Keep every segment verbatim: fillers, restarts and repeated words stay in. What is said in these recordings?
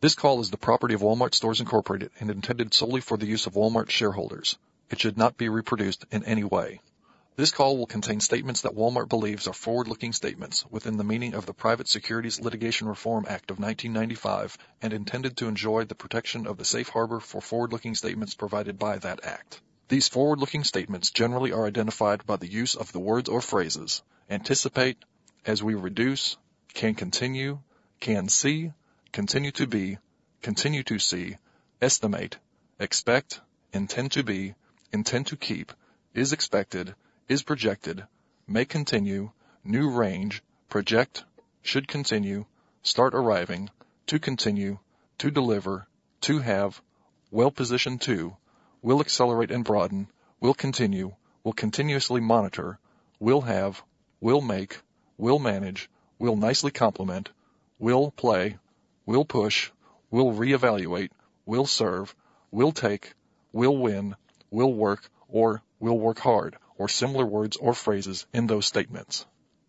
This call is the property of Walmart Stores Incorporated and intended solely for the use of Walmart shareholders. It should not be reproduced in any way. This call will contain statements that Walmart believes are forward-looking statements within the meaning of the Private Securities Litigation Reform Act of nineteen ninety-five and intended to enjoy the protection of the safe harbor for forward-looking statements provided by that act. These forward-looking statements generally are identified by the use of the words or phrases anticipate, as we reduce, can continue, can see, continue to be, continue to see, estimate, expect, intend to be, intend to keep, is expected, is projected, may continue, new range, project, should continue, start arriving, to continue, to deliver, to have, well positioned to, will accelerate and broaden, will continue, will continuously monitor, will have, will make, will manage, will nicely complement, will play, will push, will reevaluate, will serve, will take, will win, will work, or will work hard, or similar words or phrases in those statements.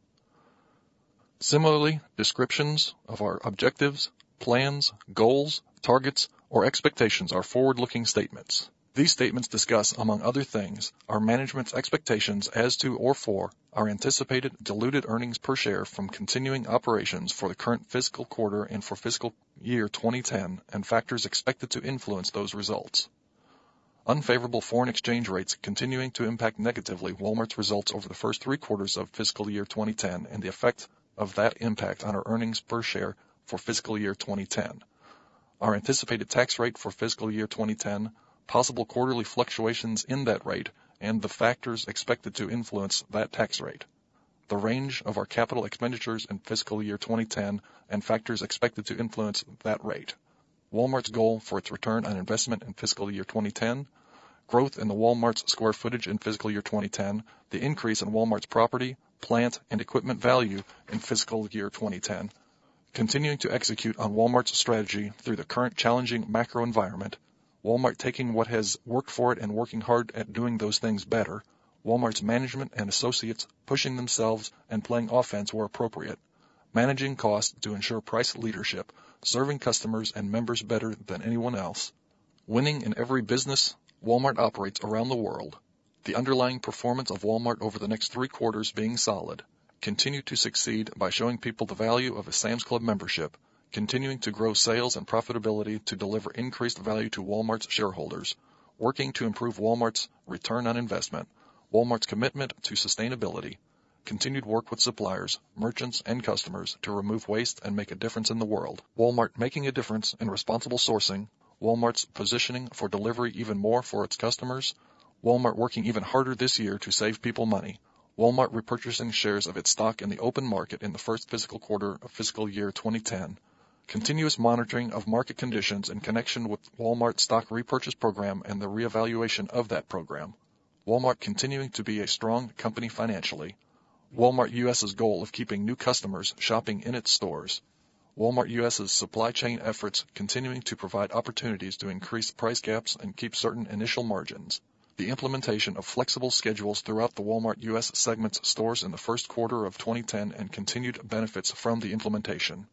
Similarly, descriptions of our objectives, plans, goals, targets, or expectations are forward-looking statements. These statements discuss, among other things, our management's expectations as to or for our anticipated diluted earnings per share from continuing operations for the current fiscal quarter and for fiscal year twenty ten, and factors expected to influence those results. Unfavorable foreign exchange rates continuing to impact negatively Walmart's results over the first three quarters of fiscal year twenty ten and the effect of that impact on our earnings per share for fiscal year twenty ten. Our anticipated tax rate for fiscal year twenty ten, possible quarterly fluctuations in that rate, and the factors expected to influence that tax rate. The range of our capital expenditures in fiscal year twenty ten and factors expected to influence that rate. Walmart's goal for its return on investment in fiscal year twenty ten, growth in the Walmart's square footage in fiscal year twenty ten, the increase in Walmart's property, plant, and equipment value in fiscal year twenty ten, continuing to execute on Walmart's strategy through the current challenging macro environment, Walmart taking what has worked for it and working hard at doing those things better, Walmart's management and associates pushing themselves and playing offense where appropriate, managing costs to ensure price leadership, serving customers and members better than anyone else, winning in every business Walmart operates around the world, the underlying performance of Walmart over the next three quarters being solid, continue to succeed by showing people the value of a Sam's Club membership, continuing to grow sales and profitability to deliver increased value to Walmart's shareholders, working to improve Walmart's return on investment, Walmart's commitment to sustainability, continued work with suppliers, merchants, and customers to remove waste and make a difference in the world, Walmart making a difference in responsible sourcing, Walmart's positioning for delivery even more for its customers, Walmart working even harder this year to save people money, Walmart repurchasing shares of its stock in the open market in the first fiscal quarter of fiscal year twenty ten, continuous monitoring of market conditions in connection with Walmart's stock repurchase program and the reevaluation of that program, Walmart continuing to be a strong company financially, Walmart US's goal of keeping new customers shopping in its stores, Walmart US's supply chain efforts continuing to provide opportunities to increase price gaps and keep certain initial margins, the implementation of flexible schedules throughout the Walmart U S segment's stores in the first quarter of twenty ten and continued benefits from the implementation.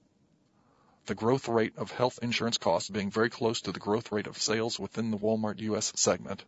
The growth rate of health insurance costs being very close to the growth rate of sales within the Walmart U S segment.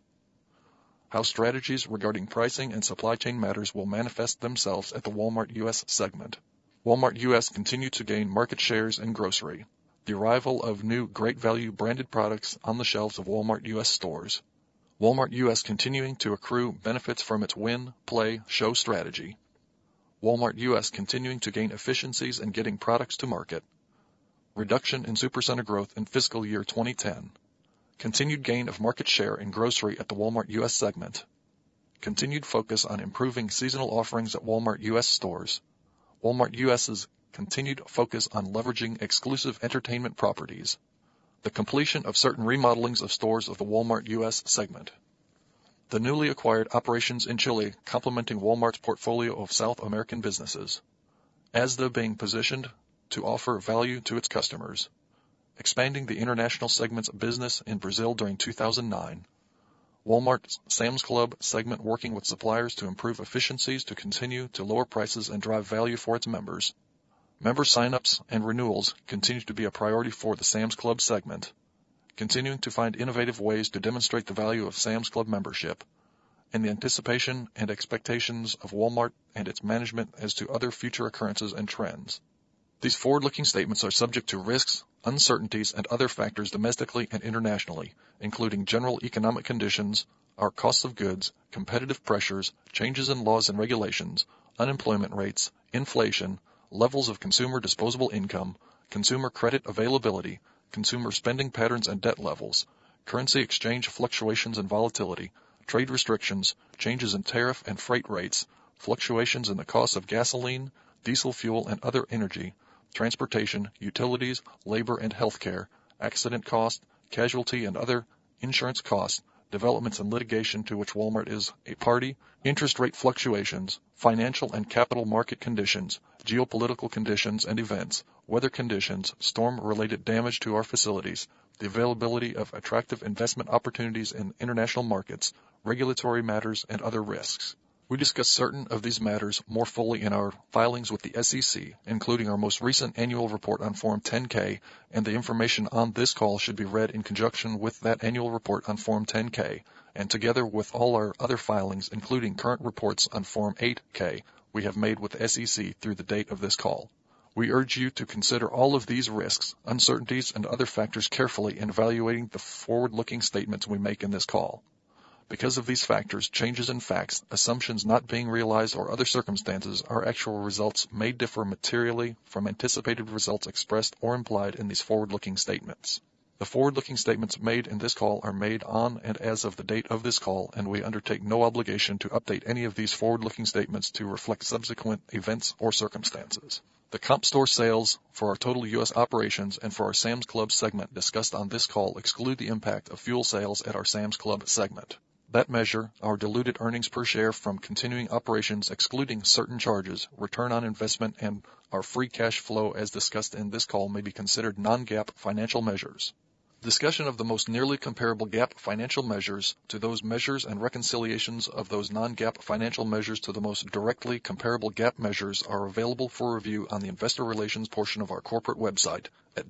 How strategies regarding pricing and supply chain matters will manifest themselves at the Walmart U S segment. Walmart U S continued to gain market shares in grocery. The arrival of new Great Value branded products on the shelves of Walmart U S stores. Walmart U S continuing to accrue benefits from its win, play, show strategy. Walmart U S continuing to gain efficiencies in getting products to market. Reduction in supercenter growth in fiscal year twenty ten. Continued gain of market share in grocery at the Walmart U S segment. Continued focus on improving seasonal offerings at Walmart U S stores. Walmart US's continued focus on leveraging exclusive entertainment properties. The completion of certain remodelings of stores of the Walmart U S segment. The newly acquired operations in Chile complementing Walmart's portfolio of South American businesses. Asda being positioned to offer value to its customers. Expanding the international segment's business in Brazil during two thousand nine. Walmart's Sam's Club segment working with suppliers to improve efficiencies to continue to lower prices and drive value for its members. Member sign-ups and renewals continue to be a priority for the Sam's Club segment. Continuing to find innovative ways to demonstrate the value of Sam's Club membership, and the anticipation and expectations of Walmart and its management as to other future occurrences and trends. These forward-looking statements are subject to risks, uncertainties, and other factors domestically and internationally, including general economic conditions, our costs of goods, competitive pressures, changes in laws and regulations, unemployment rates, inflation, levels of consumer disposable income, consumer credit availability, consumer spending patterns and debt levels, currency exchange fluctuations and volatility, trade restrictions, changes in tariff and freight rates, fluctuations in the cost of gasoline, diesel fuel and other energy, transportation, utilities, labor and health care, accident costs, casualty and other insurance costs, developments in litigation to which Walmart is a party, interest rate fluctuations, financial and capital market conditions, geopolitical conditions and events, weather conditions, storm-related damage to our facilities, the availability of attractive investment opportunities in international markets, regulatory matters, and other risks. We discuss certain of these matters more fully in our filings with the S E C, including our most recent annual report on Form ten K, and the information on this call should be read in conjunction with that annual report on Form ten K, and together with all our other filings, including current reports on Form eight K, we have made with the S E C through the date of this call. We urge you to consider all of these risks, uncertainties, and other factors carefully in evaluating the forward-looking statements we make in this call. Because of these factors, changes in facts, assumptions not being realized, or other circumstances, our actual results may differ materially from anticipated results expressed or implied in these forward-looking statements. The forward-looking statements made in this call are made on and as of the date of this call, and we undertake no obligation to update any of these forward-looking statements to reflect subsequent events or circumstances. The comp store sales for our total U S operations and for our Sam's Club segment discussed on this call exclude the impact of fuel sales at our Sam's Club segment. That measure, our diluted earnings per share from continuing operations excluding certain charges, return on investment, and our free cash flow as discussed in this call may be considered non-GAAP financial measures. Discussion of the most nearly comparable GAAP financial measures to those measures and reconciliations of those non-GAAP financial measures to the most directly comparable GAAP measures are available for review on the investor relations portion of our corporate website at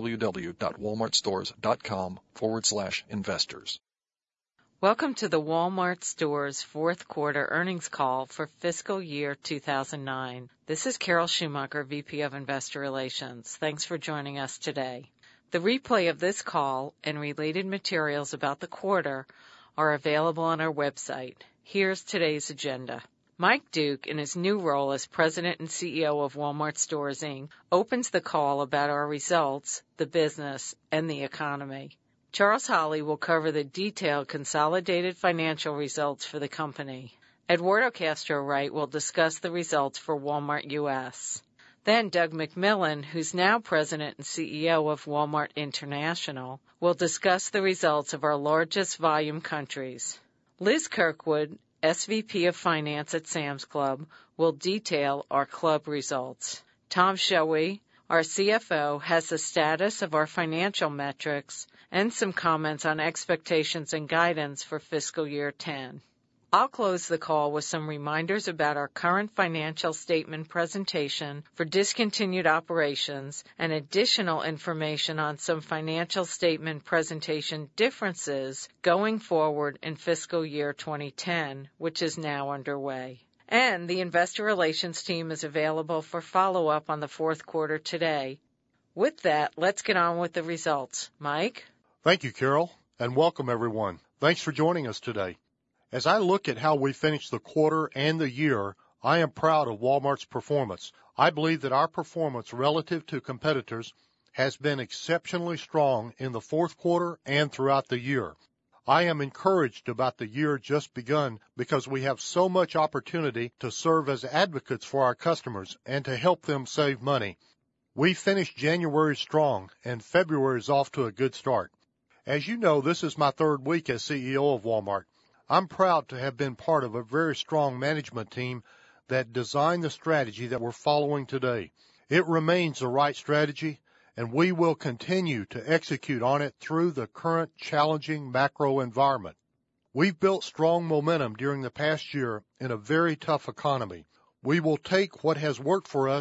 www.walmartstores.com forward slash investors. Welcome to the Walmart Stores fourth quarter earnings call for fiscal year two thousand nine. This is Carol Schumacher, V P of Investor Relations. Thanks for joining us today. The replay of this call and related materials about the quarter are available on our website. Here's today's agenda. Mike Duke, in his new role as President and C E O of Walmart Stores, Incorporated, opens the call about our results, the business, and the economy. Charles Holley will cover the detailed consolidated financial results for the company. Eduardo Castro-Wright will discuss the results for Walmart U S Then Doug McMillon, who's now President and C E O of Walmart International, will discuss the results of our largest volume countries. Liz Kirkwood, S V P of Finance at Sam's Club, will detail our club results. Tom Schoewe, our C F O, has the status of our financial metrics and some comments on expectations and guidance for fiscal year ten. I'll close the call with some reminders about our current financial statement presentation for discontinued operations and additional information on some financial statement presentation differences going forward in fiscal year twenty ten, which is now underway. And the Investor Relations team is available for follow-up on the fourth quarter today. With that, let's get on with the results. Mike? Thank you, Carol, and welcome everyone. Thanks for joining us today. As I look at how we finished the quarter and the year, I am proud of Walmart's performance. I believe that our performance relative to competitors has been exceptionally strong in the fourth quarter and throughout the year. I am encouraged about the year just begun because we have so much opportunity to serve as advocates for our customers and to help them save money. We finished January strong, and February is off to a good start. As you know, this is my third week as C E O of Walmart. I'm proud to have been part of a very strong management team that designed the strategy that we're following today. It remains the right strategy, and we will continue to execute on it through the current challenging macro environment. We've built strong momentum during the past year in a very tough economy. We will take what has worked for us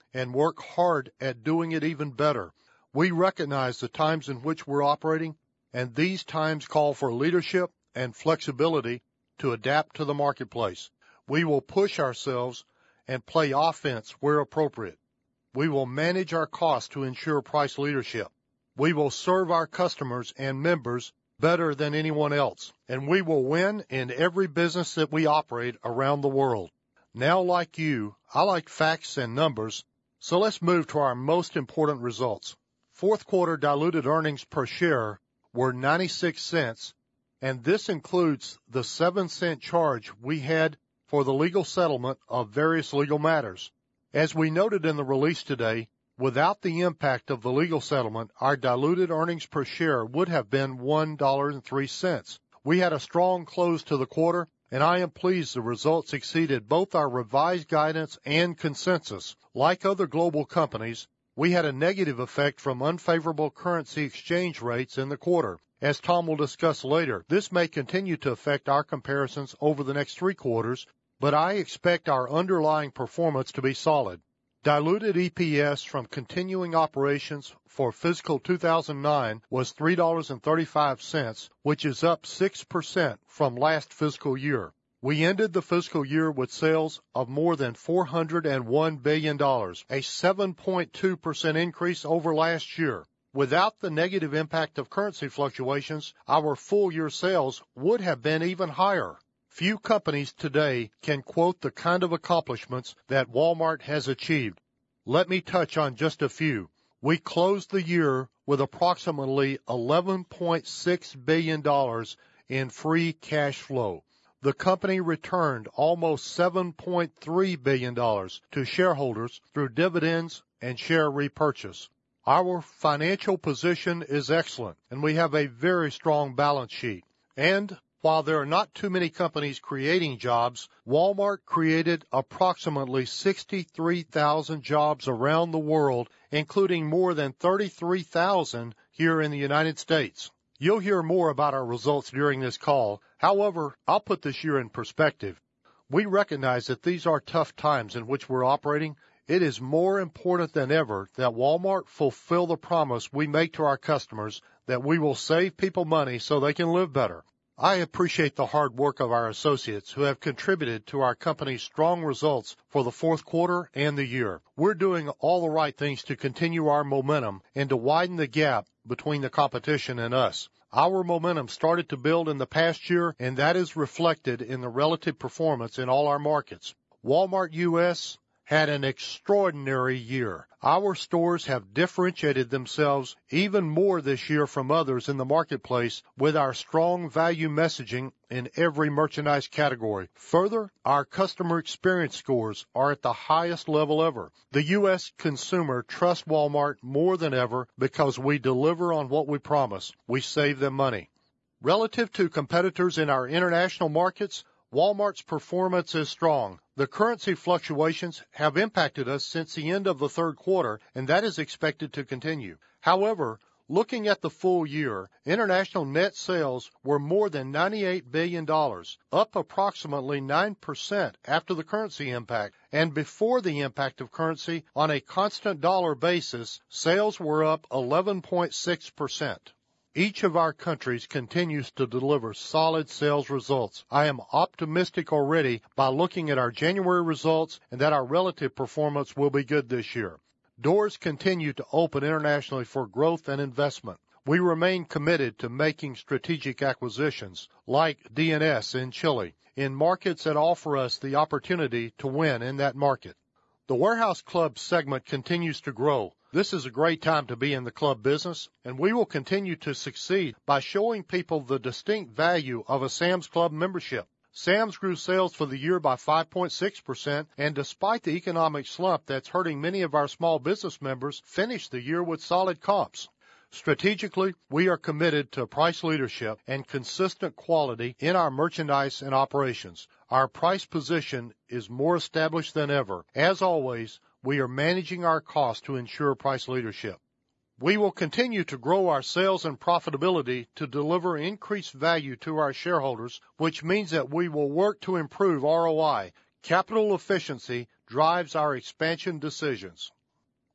and work hard at doing it even better. We recognize the times in which we're operating, and these times call for leadership and flexibility to adapt to the marketplace. We will push ourselves and play offense where appropriate. We will manage our costs to ensure price leadership. We will serve our customers and members better than anyone else, and we will win in every business that we operate around the world. Now, like you, I like facts and numbers, so let's move to our most important results. Fourth quarter diluted earnings per share were ninety-six cents, and this includes the seven cent charge we had for the legal settlement of various legal matters. As we noted in the release today, without the impact of the legal settlement, our diluted earnings per share would have been one dollar and three cents. We had a strong close to the quarter, and I am pleased the results exceeded both our revised guidance and consensus. Like other global companies, we had a negative effect from unfavorable currency exchange rates in the quarter. As Tom will discuss later, this may continue to affect our comparisons over the next three quarters, but I expect our underlying performance to be solid. Diluted E P S from continuing operations for fiscal two thousand nine was three dollars and thirty-five cents, which is up six percent from last fiscal year. We ended the fiscal year with sales of more than four hundred one billion dollars, a seven point two percent increase over last year. Without the negative impact of currency fluctuations, our full-year sales would have been even higher. Few companies today can quote the kind of accomplishments that Walmart has achieved. Let me touch on just a few. We closed the year with approximately eleven point six billion dollars in free cash flow. The company returned almost seven point three billion dollars to shareholders through dividends and share repurchase. Our financial position is excellent, and we have a very strong balance sheet. And while there are not too many companies creating jobs, Walmart created approximately sixty-three thousand jobs around the world, including more than thirty-three thousand here in the United States. You'll hear more about our results during this call. However, I'll put this year in perspective. We recognize that these are tough times in which we're operating. It is more important than ever that Walmart fulfill the promise we make to our customers that we will save people money so they can live better. I appreciate the hard work of our associates who have contributed to our company's strong results for the fourth quarter and the year. We're doing all the right things to continue our momentum and to widen the gap between the competition and us. Our momentum started to build in the past year, and that is reflected in the relative performance in all our markets. Walmart U S had an extraordinary year. Our stores have differentiated themselves even more this year from others in the marketplace with our strong value messaging in every merchandise category. Further, our customer experience scores are at the highest level ever. The U S consumer trusts Walmart more than ever because we deliver on what we promise. We save them money. Relative to competitors in our international markets, Walmart's performance is strong. The currency fluctuations have impacted us since the end of the third quarter, and that is expected to continue. However, looking at the full year, international net sales were more than ninety-eight billion dollars, up approximately nine percent after the currency impact. And before the impact of currency, on a constant dollar basis, sales were up eleven point six percent. Each of our countries continues to deliver solid sales results. I am optimistic already by looking at our January results and that our relative performance will be good this year. Doors continue to open internationally for growth and investment. We remain committed to making strategic acquisitions, like D and S in Chile, in markets that offer us the opportunity to win in that market. The Warehouse Club segment continues to grow. This is a great time to be in the club business, and we will continue to succeed by showing people the distinct value of a Sam's Club membership. Sam's grew sales for the year by five point six percent, and despite the economic slump that's hurting many of our small business members, finished the year with solid comps. Strategically, we are committed to price leadership and consistent quality in our merchandise and operations. Our price position is more established than ever. As always, we are managing our costs to ensure price leadership. We will continue to grow our sales and profitability to deliver increased value to our shareholders, which means that we will work to improve R O I. Capital efficiency drives our expansion decisions.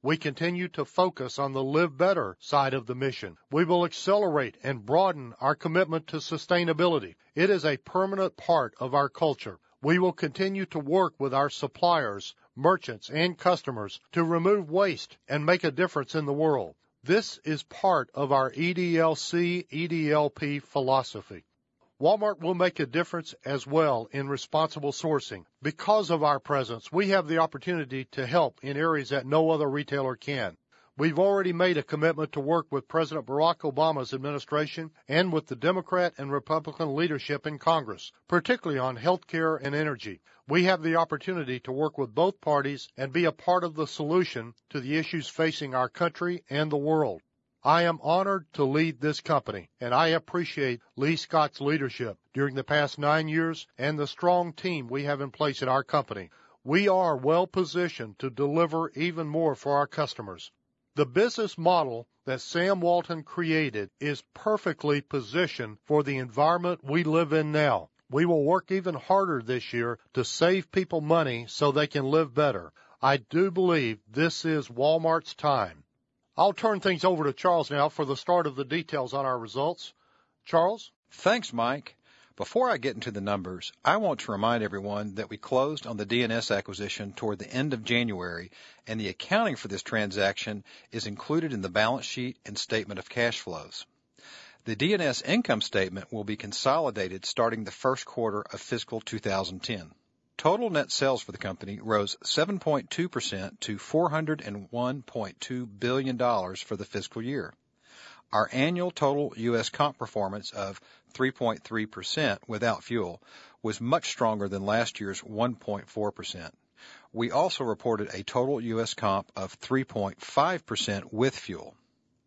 We continue to focus on the Live Better side of the mission. We will accelerate and broaden our commitment to sustainability. It is a permanent part of our culture. We will continue to work with our suppliers, merchants, and customers to remove waste and make a difference in the world. This is part of our E D L C E D L P philosophy. Walmart will make a difference as well in responsible sourcing. Because of our presence, we have the opportunity to help in areas that no other retailer can. We've already made a commitment to work with President Barack Obama's administration and with the Democrat and Republican leadership in Congress, particularly on health care and energy. We have the opportunity to work with both parties and be a part of the solution to the issues facing our country and the world. I am honored to lead this company, and I appreciate Lee Scott's leadership during the past nine years and the strong team we have in place at our company. We are well positioned to deliver even more for our customers. The business model that Sam Walton created is perfectly positioned for the environment we live in now. We will work even harder this year to save people money so they can live better. I do believe this is Walmart's time. I'll turn things over to Charles now for the start of the details on our results. Charles? Thanks, Mike. Before I get into the numbers, I want to remind everyone that we closed on the D N S acquisition toward the end of January, and the accounting for this transaction is included in the balance sheet and statement of cash flows. The D N S income statement will be consolidated starting the first quarter of fiscal two thousand ten. Total net sales for the company rose seven point two percent to four hundred one point two billion dollars for the fiscal year. Our annual total U S comp performance of three point three percent without fuel was much stronger than last year's one point four percent. We also reported a total U S comp of three point five percent with fuel.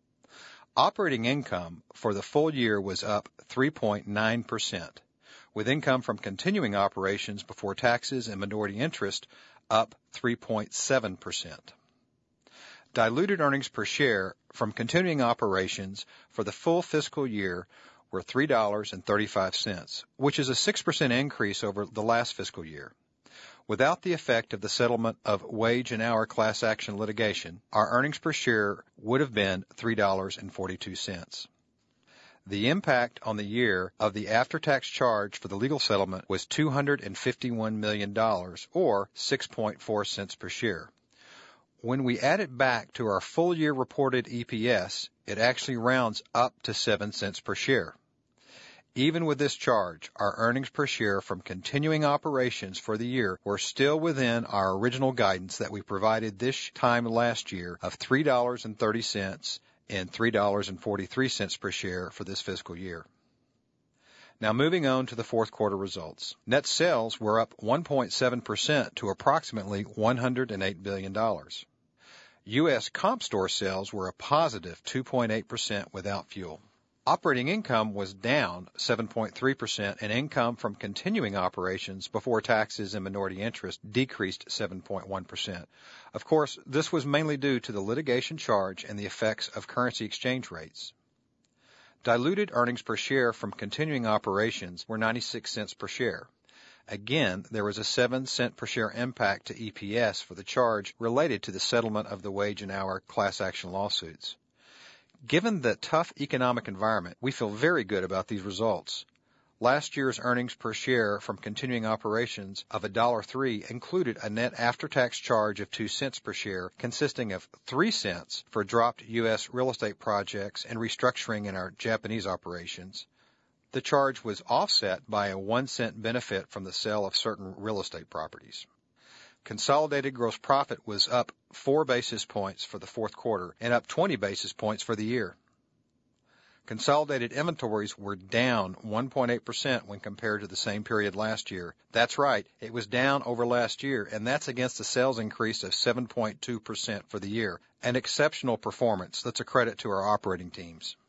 Operating income for the full year was up three point nine percent, with income from continuing operations before taxes and minority interest up three point seven percent. Diluted earnings per share from continuing operations for the full fiscal year were three dollars and thirty-five cents, which is a six percent increase over the last fiscal year. Without the effect of the settlement of wage and hour class action litigation, our earnings per share would have been three dollars and forty-two cents. The impact on the year of the after-tax charge for the legal settlement was two hundred fifty-one million dollars, or six point four cents per share. When we add it back to our full-year reported E P S, it actually rounds up to seven cents per share. Even with this charge, our earnings per share from continuing operations for the year were still within our original guidance that we provided this time last year of three dollars and thirty cents and three dollars and forty-three cents per share for this fiscal year. Now moving on to the fourth quarter results. Net sales were up one point seven percent to approximately one hundred eight billion dollars. U S comp store sales were a positive two point eight percent without fuel. Operating income was down seven point three percent, and income from continuing operations before taxes and minority interest decreased seven point one percent. Of course, this was mainly due to the litigation charge and the effects of currency exchange rates. Diluted earnings per share from continuing operations were ninety-six cents per share. Again, there was a seven cent per share impact to E P S for the charge related to the settlement of the wage and hour class action lawsuits. Given the tough economic environment, we feel very good about these results. Last year's earnings per share from continuing operations of one dollar and three cents included a net after-tax charge of two cents per share, consisting of three cents for dropped U S real estate projects and restructuring in our Japanese operations. The charge was offset by a one cent benefit from the sale of certain real estate properties. Consolidated gross profit was up four basis points for the fourth quarter and up twenty basis points for the year. Consolidated inventories were down one point eight percent when compared to the same period last year. That's right, it was down over last year, and that's against a sales increase of seven point two percent for the year, an exceptional performance that's a credit to our operating teams.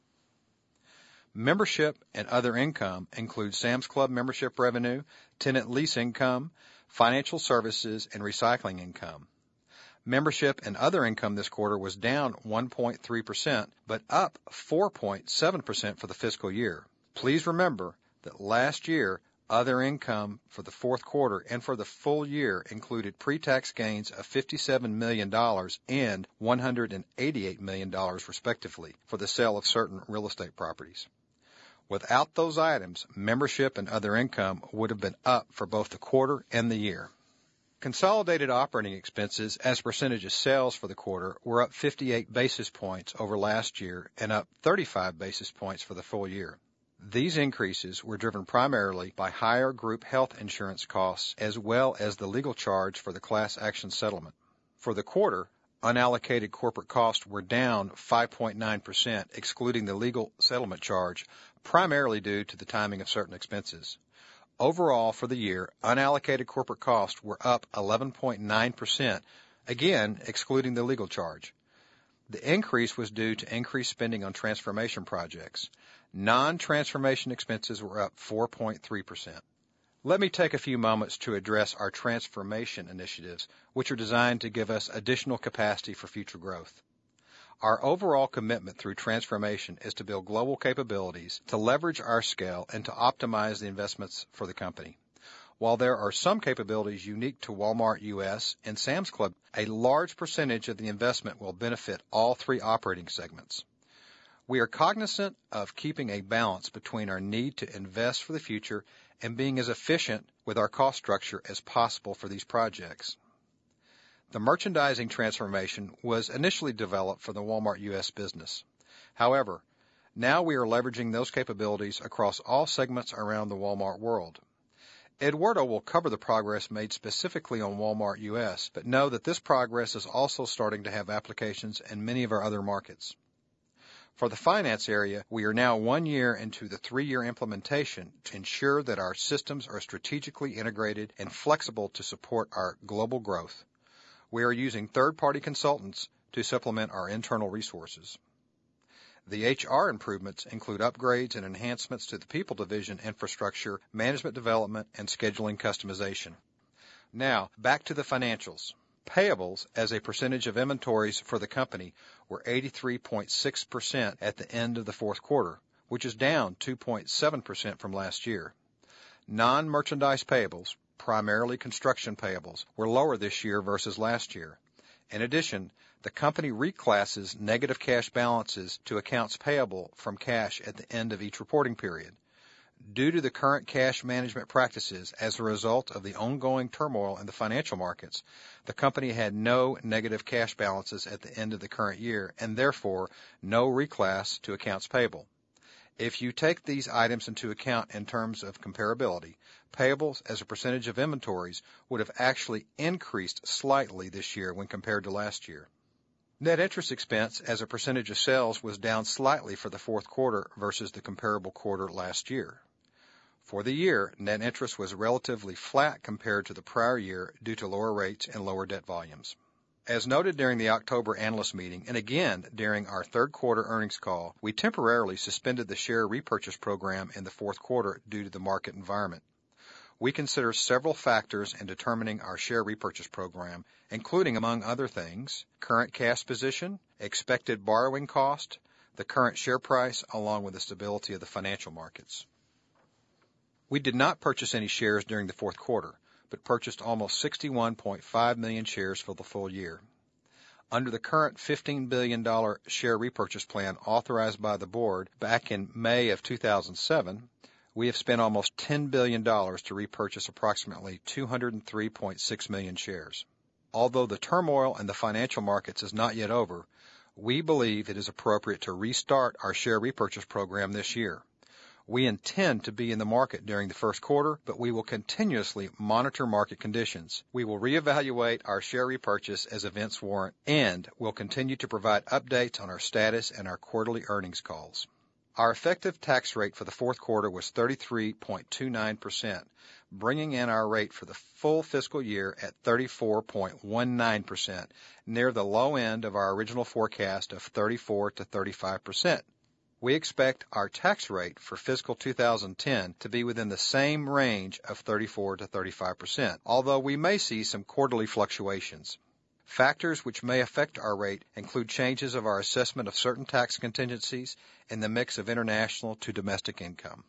Membership and other income include Sam's Club membership revenue, tenant lease income, financial services, and recycling income. Membership and other income this quarter was down one point three percent, but up four point seven percent for the fiscal year. Please remember that last year, Other income for the fourth quarter and for the full year included pre-tax gains of fifty-seven million dollars and one hundred eighty-eight million dollars respectively for the sale of certain real estate properties. Without those items, membership and other income would have been up for both the quarter and the year. Consolidated operating expenses as a percentage of sales for the quarter were up fifty-eight basis points over last year and up thirty-five basis points for the full year. These increases were driven primarily by higher group health insurance costs as well as the legal charge for the class action settlement. For the quarter, unallocated corporate costs were down five point nine percent, excluding the legal settlement charge, primarily due to the timing of certain expenses. Overall, for the year, unallocated corporate costs were up eleven point nine percent, again excluding the legal charge. The increase was due to increased spending on transformation projects. Non-transformation expenses were up four point three percent. Let me take a few moments to address our transformation initiatives, which are designed to give us additional capacity for future growth. Our overall commitment through transformation is to build global capabilities, to leverage our scale, and to optimize the investments for the company. While there are some capabilities unique to Walmart U S and Sam's Club, a large percentage of the investment will benefit all three operating segments. We are cognizant of keeping a balance between our need to invest for the future and being as efficient with our cost structure as possible for these projects. The merchandising transformation was initially developed for the Walmart U S business. However, now we are leveraging those capabilities across all segments around the Walmart world. Eduardo will cover the progress made specifically on Walmart U S, but know that this progress is also starting to have applications in many of our other markets. For the finance area, we are now one year into the three-year implementation to ensure that our systems are strategically integrated and flexible to support our global growth. We are using third-party consultants to supplement our internal resources. The H R improvements include upgrades and enhancements to the People Division infrastructure, management development, and scheduling customization. Now, back to the financials. Payables as a percentage of inventories for the company were eighty-three point six percent at the end of the fourth quarter, which is down two point seven percent from last year. Non-merchandise payables, primarily construction payables, were lower this year versus last year. In addition, the company reclasses negative cash balances to accounts payable from cash at the end of each reporting period. Due to the current cash management practices as a result of the ongoing turmoil in the financial markets, the company had no negative cash balances at the end of the current year and therefore no reclass to accounts payable. If you take these items into account in terms of comparability, payables as a percentage of inventories would have actually increased slightly this year when compared to last year. Net interest expense as a percentage of sales was down slightly for the fourth quarter versus the comparable quarter last year. For the year, net interest was relatively flat compared to the prior year due to lower rates and lower debt volumes. As noted during the October analyst meeting and again during our third quarter earnings call, we temporarily suspended the share repurchase program in the fourth quarter due to the market environment. We consider several factors in determining our share repurchase program, including, among other things, current cash position, expected borrowing cost, the current share price, along with the stability of the financial markets. We did not purchase any shares during the fourth quarter, but purchased almost sixty-one point five million shares for the full year. Under the current fifteen billion dollars share repurchase plan authorized by the board back in May of two thousand seven, we have spent almost ten billion dollars to repurchase approximately two hundred three point six million shares. Although the turmoil in the financial markets is not yet over, we believe it is appropriate to restart our share repurchase program this year. We intend to be in the market during the first quarter, but we will continuously monitor market conditions. We will reevaluate our share repurchase as events warrant, and will continue to provide updates on our status and our quarterly earnings calls. Our effective tax rate for the fourth quarter was thirty-three point two nine percent, bringing in our rate for the full fiscal year at thirty-four point one nine percent, near the low end of our original forecast of thirty-four to thirty-five percent. We expect our tax rate for fiscal two thousand ten to be within the same range of thirty-four to thirty-five percent, although we may see some quarterly fluctuations. Factors which may affect our rate include changes of our assessment of certain tax contingencies and the mix of international to domestic income.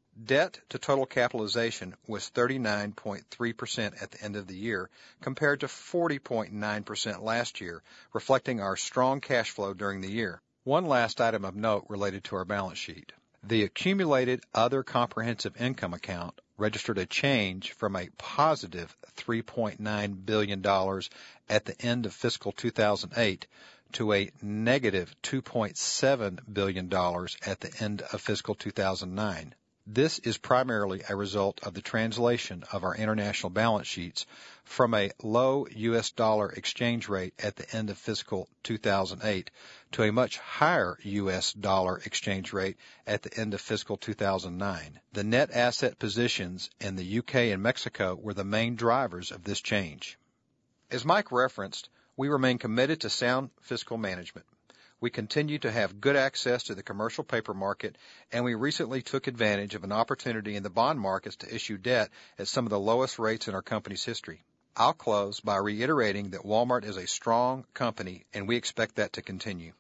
Debt to total capitalization was thirty-nine point three percent at the end of the year, compared to forty point nine percent last year, reflecting our strong cash flow during the year. One last item of note related to our balance sheet. The accumulated other comprehensive income account registered a change from a positive three point nine billion dollars at the end of fiscal two thousand eight to a negative two point seven billion dollars at the end of fiscal two thousand nine. This is primarily a result of the translation of our international balance sheets from a low U S dollar exchange rate at the end of fiscal two thousand eight to a much higher U S dollar exchange rate at the end of fiscal two thousand nine. The net asset positions in the U K and Mexico were the main drivers of this change. As Mike referenced, we remain committed to sound fiscal management. We continue to have good access to the commercial paper market, and we recently took advantage of an opportunity in the bond markets to issue debt at some of the lowest rates in our company's history. I'll close by reiterating that Walmart is a strong company, and we expect that to continue.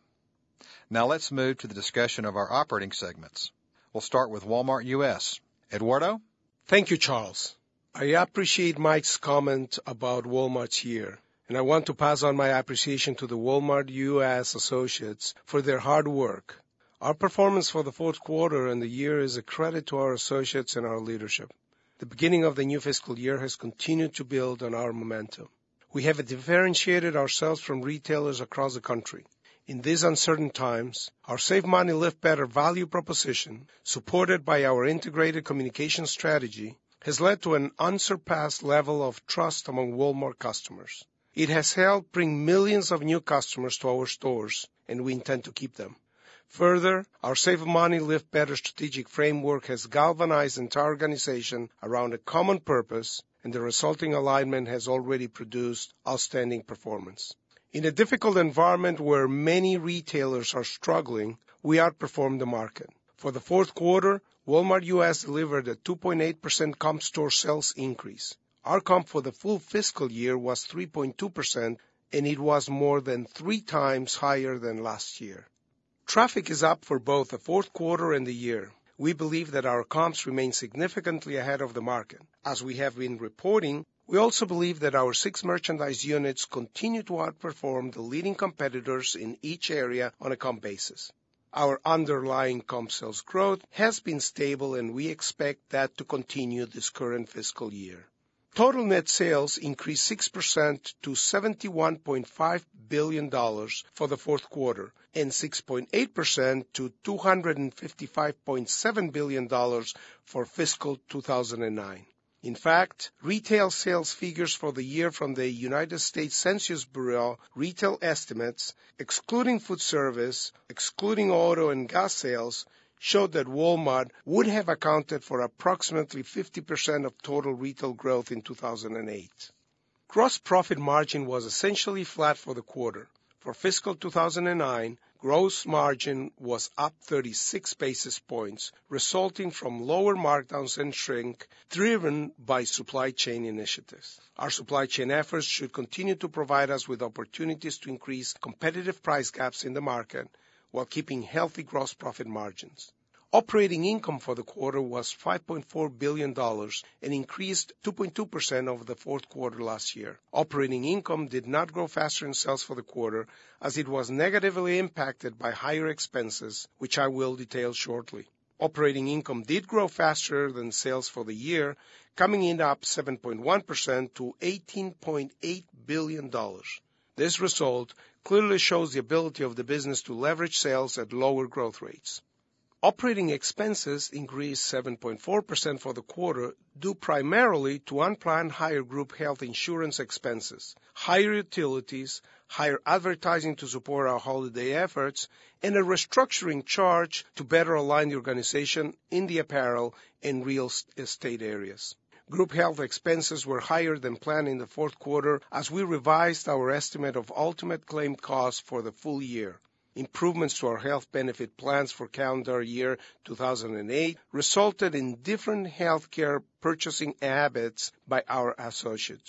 Now let's move to the discussion of our operating segments. We'll start with Walmart U S. Eduardo? Thank you, Charles. I appreciate Mike's comment about Walmart's year, and I want to pass on my appreciation to the Walmart U S associates for their hard work. Our performance for the fourth quarter and the year is a credit to our associates and our leadership. The beginning of the new fiscal year has continued to build on our momentum. We have differentiated ourselves from retailers across the country. In these uncertain times, our Save Money, Live Better value proposition, supported by our integrated communication strategy, has led to an unsurpassed level of trust among Walmart customers. It has helped bring millions of new customers to our stores, and we intend to keep them. Further, our Save Money, Live Better strategic framework has galvanized the entire organization around a common purpose, and the resulting alignment has already produced outstanding performance. In a difficult environment where many retailers are struggling, we outperformed the market. For the fourth quarter, Walmart U S delivered a two point eight percent comp store sales increase. Our comp for the full fiscal year was three point two percent, and it was more than three times higher than last year. Traffic is up for both the fourth quarter and the year. We believe that our comps remain significantly ahead of the market. As we have been reporting, we also believe that our six merchandise units continue to outperform the leading competitors in each area on a comp basis. Our underlying comp sales growth has been stable, and we expect that to continue this current fiscal year. Total net sales increased six percent to seventy-one point five billion dollars for the fourth quarter and six point eight percent to two hundred fifty-five point seven billion dollars for fiscal two thousand nine. In fact, retail sales figures for the year from the United States Census Bureau retail estimates, excluding food service, excluding auto and gas sales, showed that Walmart would have accounted for approximately fifty percent of total retail growth in two thousand eight. Gross profit margin was essentially flat for the quarter. For fiscal two thousand nine, gross margin was up thirty-six basis points, resulting from lower markdowns and shrink, driven by supply chain initiatives. Our supply chain efforts should continue to provide us with opportunities to increase competitive price gaps in the market while keeping healthy gross profit margins. Operating income for the quarter was five point four billion dollars and increased two point two percent over the fourth quarter last year. Operating income did not grow faster in sales for the quarter, as it was negatively impacted by higher expenses, which I will detail shortly. Operating income did grow faster than sales for the year, coming in up seven point one percent to eighteen point eight billion dollars. This result clearly shows the ability of the business to leverage sales at lower growth rates. Operating expenses increased seven point four percent for the quarter, due primarily to unplanned higher group health insurance expenses, higher utilities, higher advertising to support our holiday efforts, and a restructuring charge to better align the organization in the apparel and real estate areas. Group health expenses were higher than planned in the fourth quarter as we revised our estimate of ultimate claim costs for the full year. Improvements to our health benefit plans for calendar year two thousand eight resulted in different health care purchasing habits by our associates.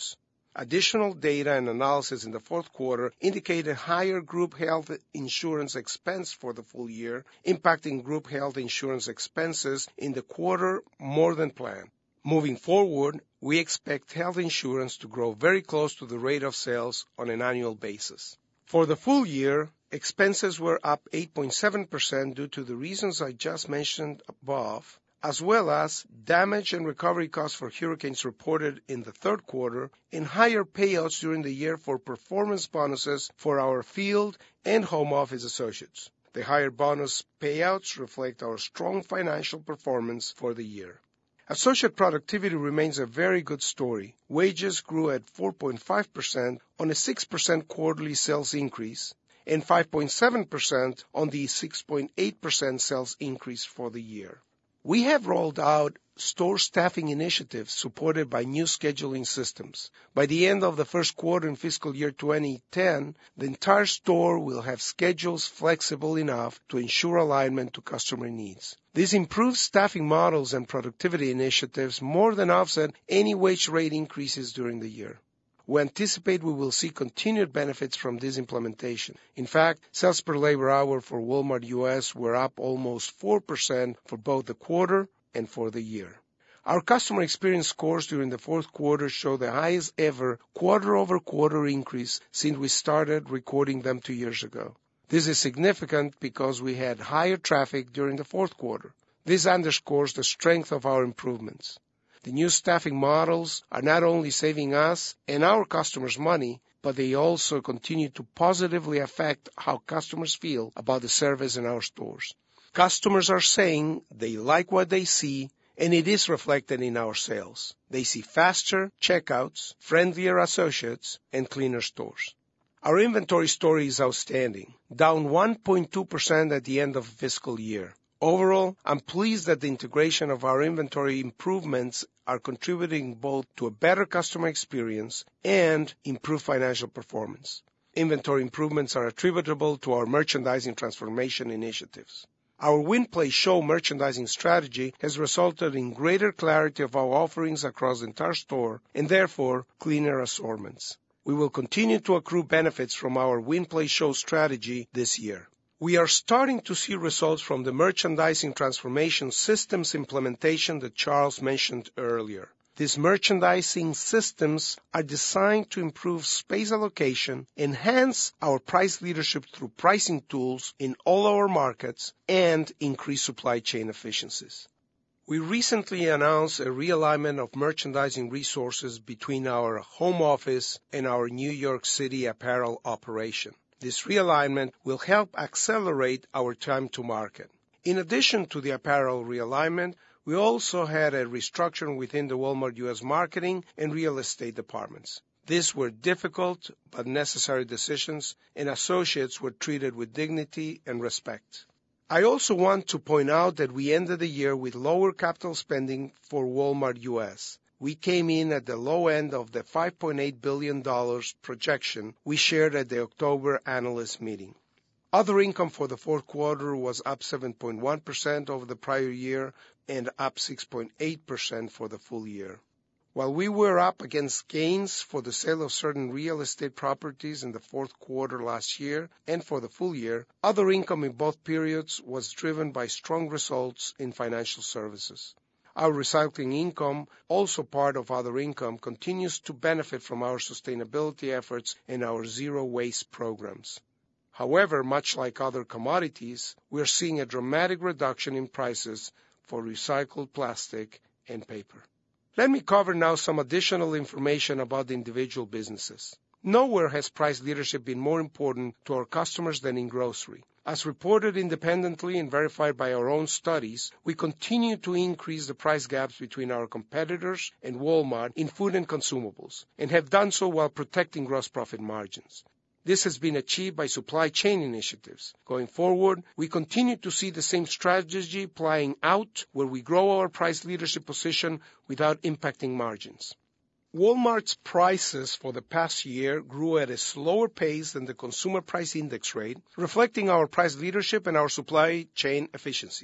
Additional data and analysis in the fourth quarter indicated higher group health insurance expense for the full year, impacting group health insurance expenses in the quarter more than planned. Moving forward, we expect health insurance to grow very close to the rate of sales on an annual basis. For the full year, expenses were up eight point seven percent due to the reasons I just mentioned above, as well as damage and recovery costs for hurricanes reported in the third quarter and higher payouts during the year for performance bonuses for our field and home office associates. The higher bonus payouts reflect our strong financial performance for the year. Associate productivity remains a very good story. Wages grew at four point five percent on a six percent quarterly sales increase and five point seven percent on the six point eight percent sales increase for the year. We have rolled out store staffing initiatives supported by new scheduling systems. By the end of the first quarter in fiscal year twenty ten, the entire store will have schedules flexible enough to ensure alignment to customer needs. These improved staffing models and productivity initiatives more than offset any wage rate increases during the year. We anticipate we will see continued benefits from this implementation. In fact, sales per labor hour for Walmart U S were up almost four percent for both the quarter and for the year. Our customer experience scores during the fourth quarter show the highest ever quarter-over-quarter increase since we started recording them two years ago. This is significant because we had higher traffic during the fourth quarter. This underscores the strength of our improvements. The new staffing models are not only saving us and our customers money, but they also continue to positively affect how customers feel about the service in our stores. Customers are saying they like what they see, and it is reflected in our sales. They see faster checkouts, friendlier associates, and cleaner stores. Our inventory story is outstanding, down one point two percent at the end of the fiscal year. Overall, I'm pleased that the integration of our inventory improvements are contributing both to a better customer experience and improved financial performance. Inventory improvements are attributable to our merchandising transformation initiatives. Our Win Play Show merchandising strategy has resulted in greater clarity of our offerings across the entire store and therefore cleaner assortments. We will continue to accrue benefits from our Win Play Show strategy this year. We are starting to see results from the merchandising transformation systems implementation that Charles mentioned earlier. These merchandising systems are designed to improve space allocation, enhance our price leadership through pricing tools in all our markets, and increase supply chain efficiencies. We recently announced a realignment of merchandising resources between our home office and our New York City apparel operation. This realignment will help accelerate our time to market. In addition to the apparel realignment, we also had a restructuring within the Walmart U S marketing and real estate departments. These were difficult but necessary decisions, and associates were treated with dignity and respect. I also want to point out that we ended the year with lower capital spending for Walmart U S. We came in at the low end of the five point eight billion dollars projection we shared at the October analyst meeting. Other income for the fourth quarter was up seven point one percent over the prior year and up six point eight percent for the full year. While we were up against gains for the sale of certain real estate properties in the fourth quarter last year and for the full year, other income in both periods was driven by strong results in financial services. Our recycling income, also part of other income, continues to benefit from our sustainability efforts and our zero waste programs. However, much like other commodities, we are seeing a dramatic reduction in prices for recycled plastic and paper. Let me cover now some additional information about the individual businesses. Nowhere has price leadership been more important to our customers than in grocery. As reported independently and verified by our own studies, we continue to increase the price gaps between our competitors and Walmart in food and consumables, and have done so while protecting gross profit margins. This has been achieved by supply chain initiatives. Going forward, we continue to see the same strategy playing out where we grow our price leadership position without impacting margins. Walmart's prices for the past year grew at a slower pace than the consumer price index rate, reflecting our price leadership and our supply chain efficiencies.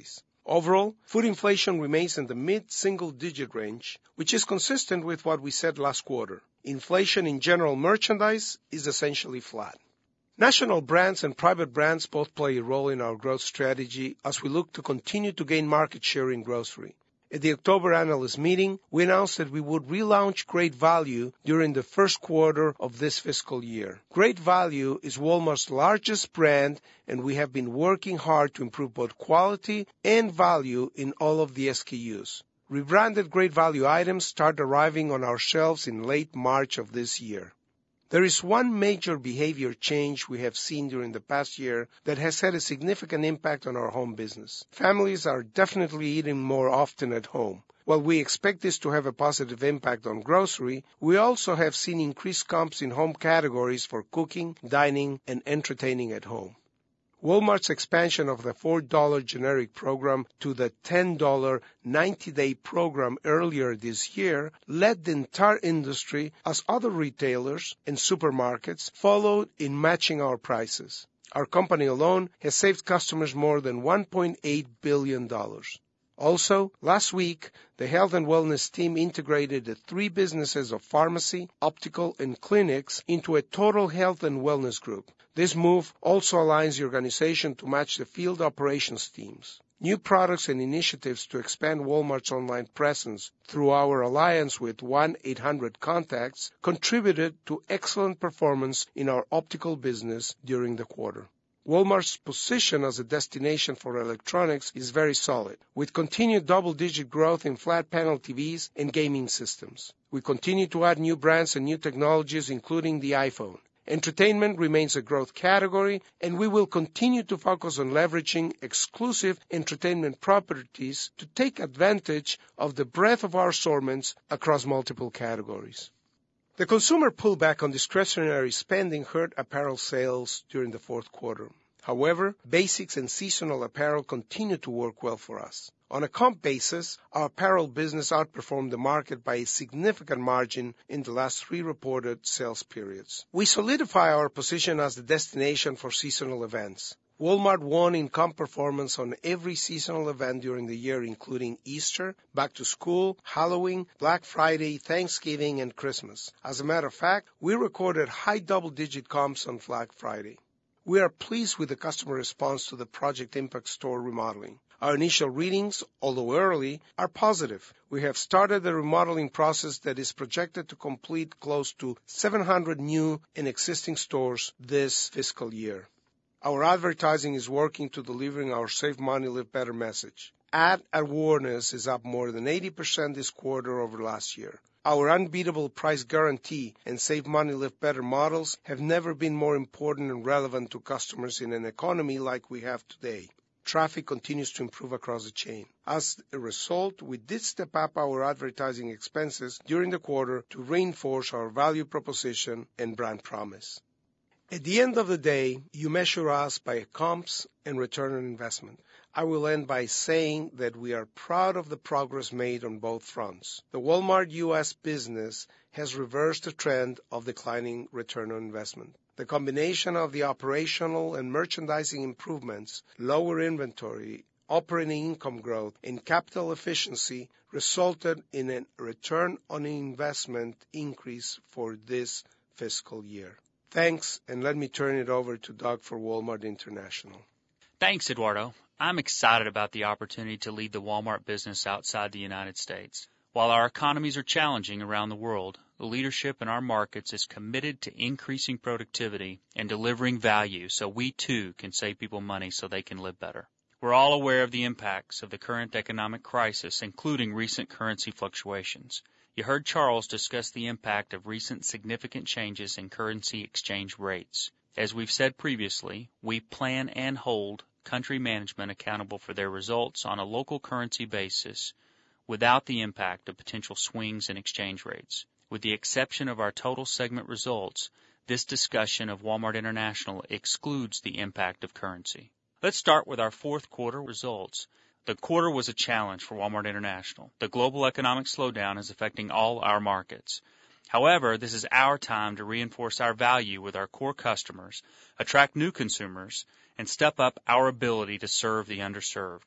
Overall, food inflation remains in the mid-single-digit range, which is consistent with what we said last quarter. Inflation in general merchandise is essentially flat. National brands and private brands both play a role in our growth strategy as we look to continue to gain market share in grocery. At the October analyst meeting, we announced that we would relaunch Great Value during the first quarter of this fiscal year. Great Value is Walmart's largest brand, and we have been working hard to improve both quality and value in all of the S K Us. Rebranded Great Value items start arriving on our shelves in late March of this year. There is one major behavior change we have seen during the past year that has had a significant impact on our home business. Families are definitely eating more often at home. While we expect this to have a positive impact on grocery, we also have seen increased comps in home categories for cooking, dining, and entertaining at home. Walmart's expansion of the four dollar generic program to the ten dollar ninety-day program earlier this year led the entire industry as other retailers and supermarkets followed in matching our prices. Our company alone has saved customers more than one point eight billion dollars. Also, last week, the Health and Wellness team integrated the three businesses of pharmacy, optical, and clinics into a total health and wellness group. This move also aligns the organization to match the field operations teams. New products and initiatives to expand Walmart's online presence through our alliance with one eight hundred Contacts contributed to excellent performance in our optical business during the quarter. Walmart's position as a destination for electronics is very solid, with continued double-digit growth in flat panel T Vs and gaming systems. We continue to add new brands and new technologies, including the iPhone. Entertainment remains a growth category, and we will continue to focus on leveraging exclusive entertainment properties to take advantage of the breadth of our assortments across multiple categories. The consumer pullback on discretionary spending hurt apparel sales during the fourth quarter. However, basics and seasonal apparel continue to work well for us. On a comp basis, our apparel business outperformed the market by a significant margin in the last three reported sales periods. We solidify our position as the destination for seasonal events. Walmart won in comp performance on every seasonal event during the year, including Easter, Back to School, Halloween, Black Friday, Thanksgiving, and Christmas. As a matter of fact, we recorded high double-digit comps on Black Friday. We are pleased with the customer response to the Project Impact store remodeling. Our initial readings, although early, are positive. We have started the remodeling process that is projected to complete close to seven hundred new and existing stores this fiscal year. Our advertising is working to delivering our Save Money, Live Better message. Ad awareness is up more than eighty percent this quarter over last year. Our unbeatable price guarantee and Save Money, Live Better models have never been more important and relevant to customers in an economy like we have today. Traffic continues to improve across the chain. As a result, we did step up our advertising expenses during the quarter to reinforce our value proposition and brand promise. At the end of the day, you measure us by comps and return on investment. I will end by saying that we are proud of the progress made on both fronts. The Walmart U S business has reversed the trend of declining return on investment. The combination of the operational and merchandising improvements, lower inventory, operating income growth, and capital efficiency resulted in a return on investment increase for this fiscal year. Thanks, and let me turn it over to Doug for Walmart International. Thanks, Eduardo. I'm excited about the opportunity to lead the Walmart business outside the United States. While our economies are challenging around the world, the leadership in our markets is committed to increasing productivity and delivering value so we too can save people money so they can live better. We're all aware of the impacts of the current economic crisis, including recent currency fluctuations. You heard Charles discuss the impact of recent significant changes in currency exchange rates. As we've said previously, we plan and hold country management accountable for their results on a local currency basis without the impact of potential swings in exchange rates. With the exception of our total segment results, this discussion of Walmart International excludes the impact of currency. Let's start with our fourth quarter results. The quarter was a challenge for Walmart International. The global economic slowdown is affecting all our markets. However, this is our time to reinforce our value with our core customers, attract new consumers, and step up our ability to serve the underserved.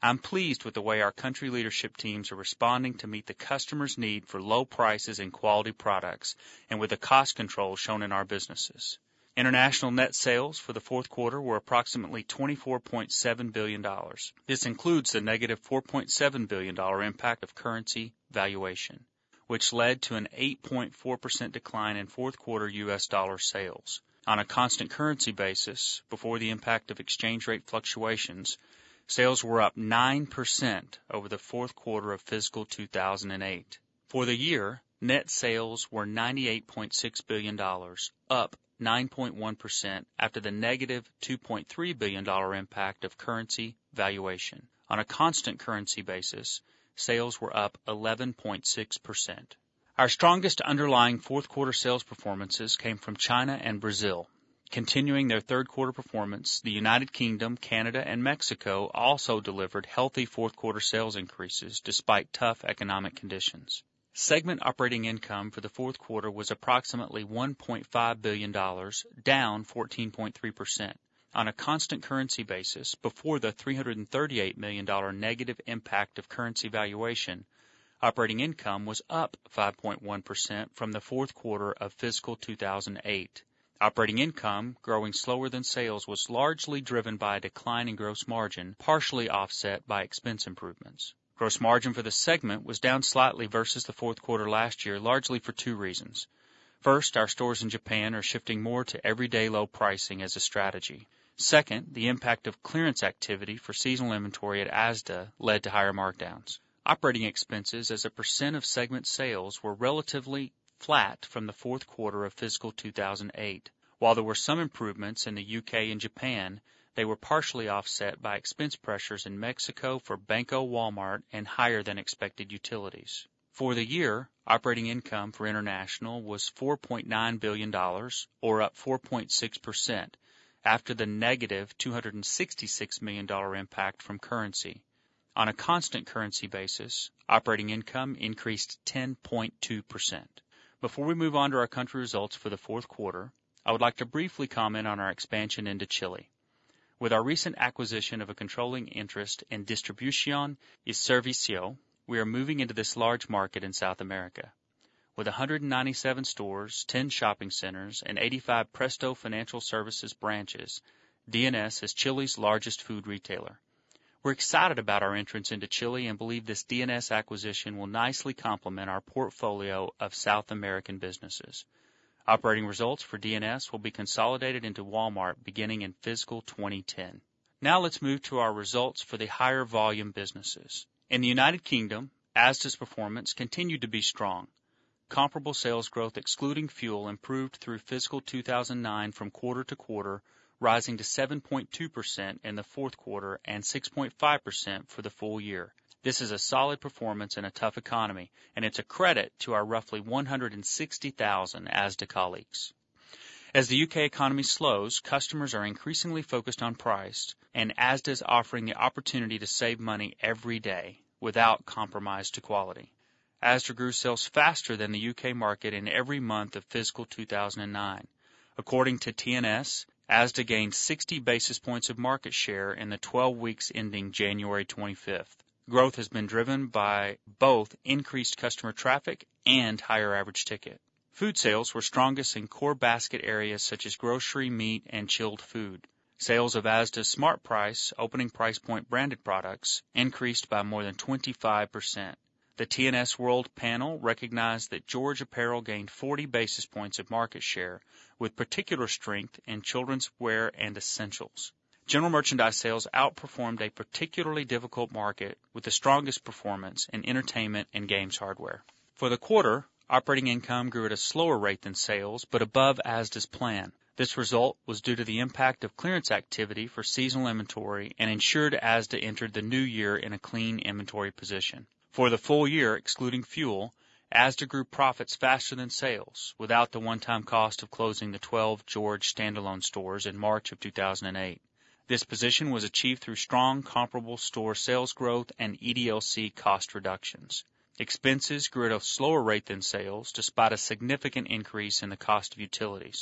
I'm pleased with the way our country leadership teams are responding to meet the customer's need for low prices and quality products, and with the cost control shown in our businesses. International net sales for the fourth quarter were approximately twenty-four point seven billion dollars. This includes the negative four point seven billion dollars impact of currency valuation, which led to an eight point four percent decline in fourth quarter U S dollar sales. On a constant currency basis, before the impact of exchange rate fluctuations, sales were up nine percent over the fourth quarter of fiscal two thousand eight. For the year, net sales were ninety-eight point six billion dollars, up nine point one percent after the negative two point three billion dollars impact of currency valuation. On a constant currency basis, sales were up eleven point six percent. Our strongest underlying fourth quarter sales performances came from China and Brazil. Continuing their third quarter performance, the United Kingdom, Canada, and Mexico also delivered healthy fourth quarter sales increases despite tough economic conditions. Segment operating income for the fourth quarter was approximately one point five billion dollars, down fourteen point three percent. On a constant currency basis, before the three hundred thirty-eight million dollars negative impact of currency valuation, operating income was up five point one percent from the fourth quarter of fiscal two thousand eight. Operating income, growing slower than sales, was largely driven by a decline in gross margin, partially offset by expense improvements. Gross margin for the segment was down slightly versus the fourth quarter last year, largely for two reasons. First, our stores in Japan are shifting more to everyday low pricing as a strategy. Second, the impact of clearance activity for seasonal inventory at Asda led to higher markdowns. Operating expenses as a percent of segment sales were relatively flat from the fourth quarter of fiscal two thousand eight. While there were some improvements in the U K and Japan, they were partially offset by expense pressures in Mexico for Banco Walmart and higher than expected utilities. For the year, operating income for International was four point nine billion dollars, or up four point six percent, after the negative two hundred sixty-six million dollars impact from currency. On a constant currency basis, operating income increased ten point two percent. Before we move on to our country results for the fourth quarter, I would like to briefly comment on our expansion into Chile. With our recent acquisition of a controlling interest in Distribución y Servicio, we are moving into this large market in South America. With one hundred ninety-seven stores, ten shopping centers, and eighty-five Presto Financial Services branches, D N S is Chile's largest food retailer. We're excited about our entrance into Chile and believe this D N S acquisition will nicely complement our portfolio of South American businesses. Operating results for D N S will be consolidated into Walmart beginning in fiscal twenty ten. Now let's move to our results for the higher volume businesses. In the United Kingdom, Asda's performance continued to be strong. Comparable sales growth excluding fuel improved through fiscal two thousand nine from quarter to quarter, rising to seven point two percent in the fourth quarter and six point five percent for the full year. This is a solid performance in a tough economy, and it's a credit to our roughly one hundred sixty thousand Asda colleagues. As the U K economy slows, customers are increasingly focused on price, and Asda is offering the opportunity to save money every day without compromise to quality. Asda grew sales faster than the U K market in every month of fiscal two thousand nine. According to T N S, Asda gained sixty basis points of market share in the twelve weeks ending January twenty-fifth. Growth has been driven by both increased customer traffic and higher average ticket. Food sales were strongest in core basket areas such as grocery, meat, and chilled food. Sales of Asda's Smart Price, opening price point branded products, increased by more than twenty-five percent. The T N S World panel recognized that George Apparel gained forty basis points of market share, with particular strength in children's wear and essentials. General merchandise sales outperformed a particularly difficult market with the strongest performance in entertainment and games hardware. For the quarter, operating income grew at a slower rate than sales, but above Asda's plan. This result was due to the impact of clearance activity for seasonal inventory and ensured Asda entered the new year in a clean inventory position. For the full year, excluding fuel, Asda grew profits faster than sales, without the one-time cost of closing the twelve George standalone stores in March of two thousand eight. This position was achieved through strong comparable store sales growth and E D L C cost reductions. Expenses grew at a slower rate than sales, despite a significant increase in the cost of utilities.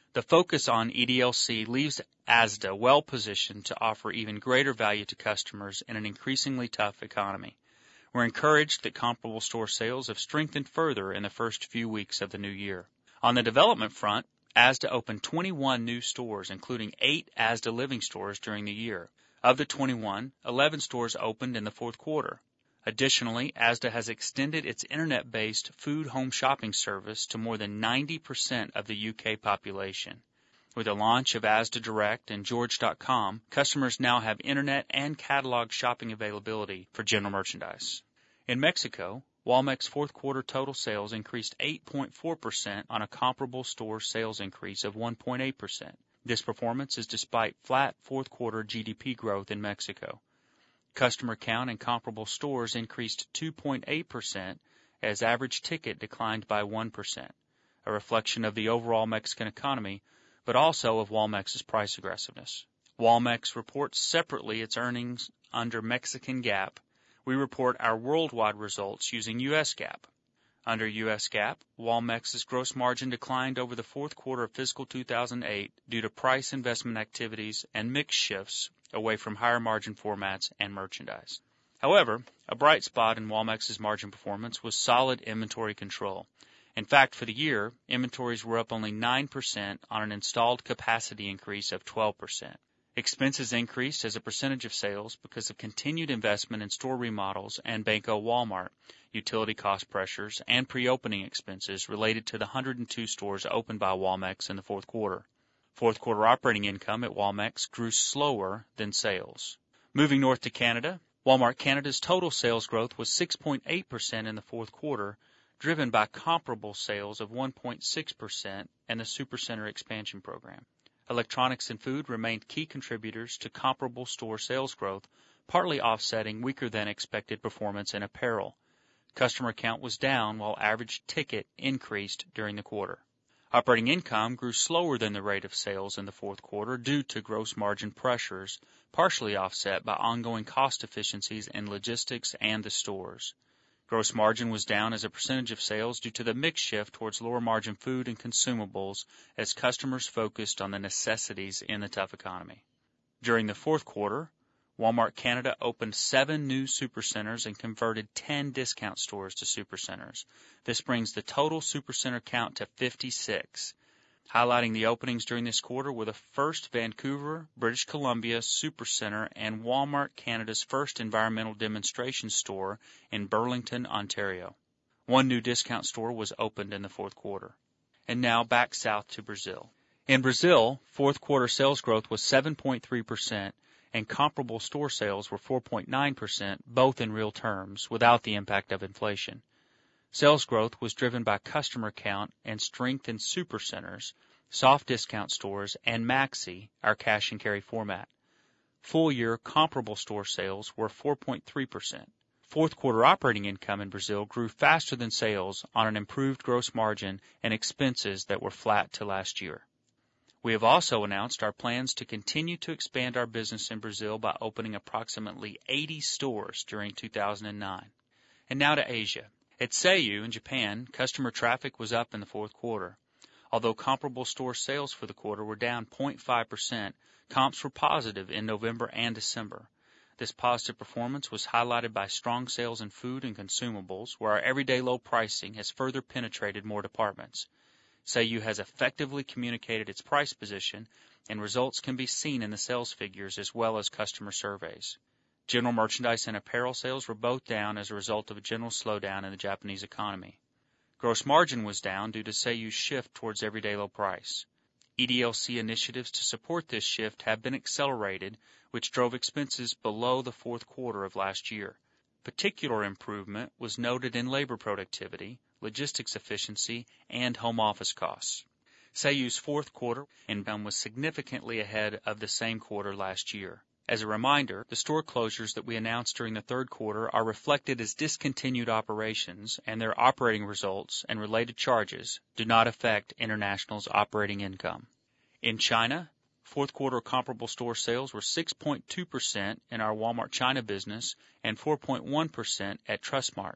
The focus on E D L C leaves Asda well positioned to offer even greater value to customers in an increasingly tough economy. We're encouraged that comparable store sales have strengthened further in the first few weeks of the new year. On the development front, Asda opened twenty-one new stores, including eight Asda Living stores during the year. Of the twenty-one, eleven stores opened in the fourth quarter. Additionally, Asda has extended its internet-based food home shopping service to more than ninety percent of the U K population. With the launch of Asda Direct and George dot com, customers now have internet and catalog shopping availability for general merchandise. In Mexico, Walmex fourth quarter total sales increased eight point four percent on a comparable store sales increase of one point eight percent. This performance is despite flat fourth quarter G D P growth in Mexico. Customer count in comparable stores increased two point eight percent as average ticket declined by one percent, a reflection of the overall Mexican economy, but also of Walmex's price aggressiveness. Walmex reports separately its earnings under Mexican GAAP. We report our worldwide results using U S GAAP. Under U S GAAP, Walmex's gross margin declined over the fourth quarter of fiscal two thousand eight due to price investment activities and mix shifts away from higher margin formats and merchandise. However, a bright spot in Walmex's margin performance was solid inventory control. In fact, for the year, inventories were up only nine percent on an installed capacity increase of twelve percent. Expenses increased as a percentage of sales because of continued investment in store remodels and Banco Walmart, utility cost pressures, and pre-opening expenses related to the one hundred two stores opened by Walmex in the fourth quarter. Fourth quarter operating income at Walmex grew slower than sales. Moving north to Canada, Walmart Canada's total sales growth was six point eight percent in the fourth quarter, driven by comparable sales of one point six percent and the Supercenter expansion program. Electronics and food remained key contributors to comparable store sales growth, partly offsetting weaker than expected performance in apparel. Customer count was down while average ticket increased during the quarter. Operating income grew slower than the rate of sales in the fourth quarter due to gross margin pressures, partially offset by ongoing cost efficiencies in logistics and the stores. Gross margin was down as a percentage of sales due to the mix shift towards lower margin food and consumables as customers focused on the necessities in the tough economy. During the fourth quarter, Walmart Canada opened seven new supercenters and converted ten discount stores to supercenters. This brings the total supercenter count to fifty-six. Highlighting the openings during this quarter were the first Vancouver, British Columbia Supercenter and Walmart Canada's first environmental demonstration store in Burlington, Ontario. One new discount store was opened in the fourth quarter. And now back south to Brazil. In Brazil, fourth quarter sales growth was seven point three percent and comparable store sales were four point nine percent, both in real terms, without the impact of inflation. Sales growth was driven by customer count and strength in supercenters, soft discount stores, and Maxi, our cash and carry format. Full-year comparable store sales were four point three percent. Fourth quarter operating income in Brazil grew faster than sales on an improved gross margin and expenses that were flat to last year. We have also announced our plans to continue to expand our business in Brazil by opening approximately eighty stores during two thousand nine. And now to Asia. At Seiyu in Japan, customer traffic was up in the fourth quarter. Although comparable store sales for the quarter were down zero point five percent, comps were positive in November and December. This positive performance was highlighted by strong sales in food and consumables, where our everyday low pricing has further penetrated more departments. Seiyu has effectively communicated its price position, and results can be seen in the sales figures as well as customer surveys. General merchandise and apparel sales were both down as a result of a general slowdown in the Japanese economy. Gross margin was down due to Seiyu's shift towards everyday low price. E D L C initiatives to support this shift have been accelerated, which drove expenses below the fourth quarter of last year. Particular improvement was noted in labor productivity, logistics efficiency, and home office costs. Seiyu's fourth quarter income was significantly ahead of the same quarter last year. As a reminder, the store closures that we announced during the third quarter are reflected as discontinued operations, and their operating results and related charges do not affect International's operating income. In China, fourth quarter comparable store sales were six point two percent in our Walmart China business and four point one percent at Trustmart.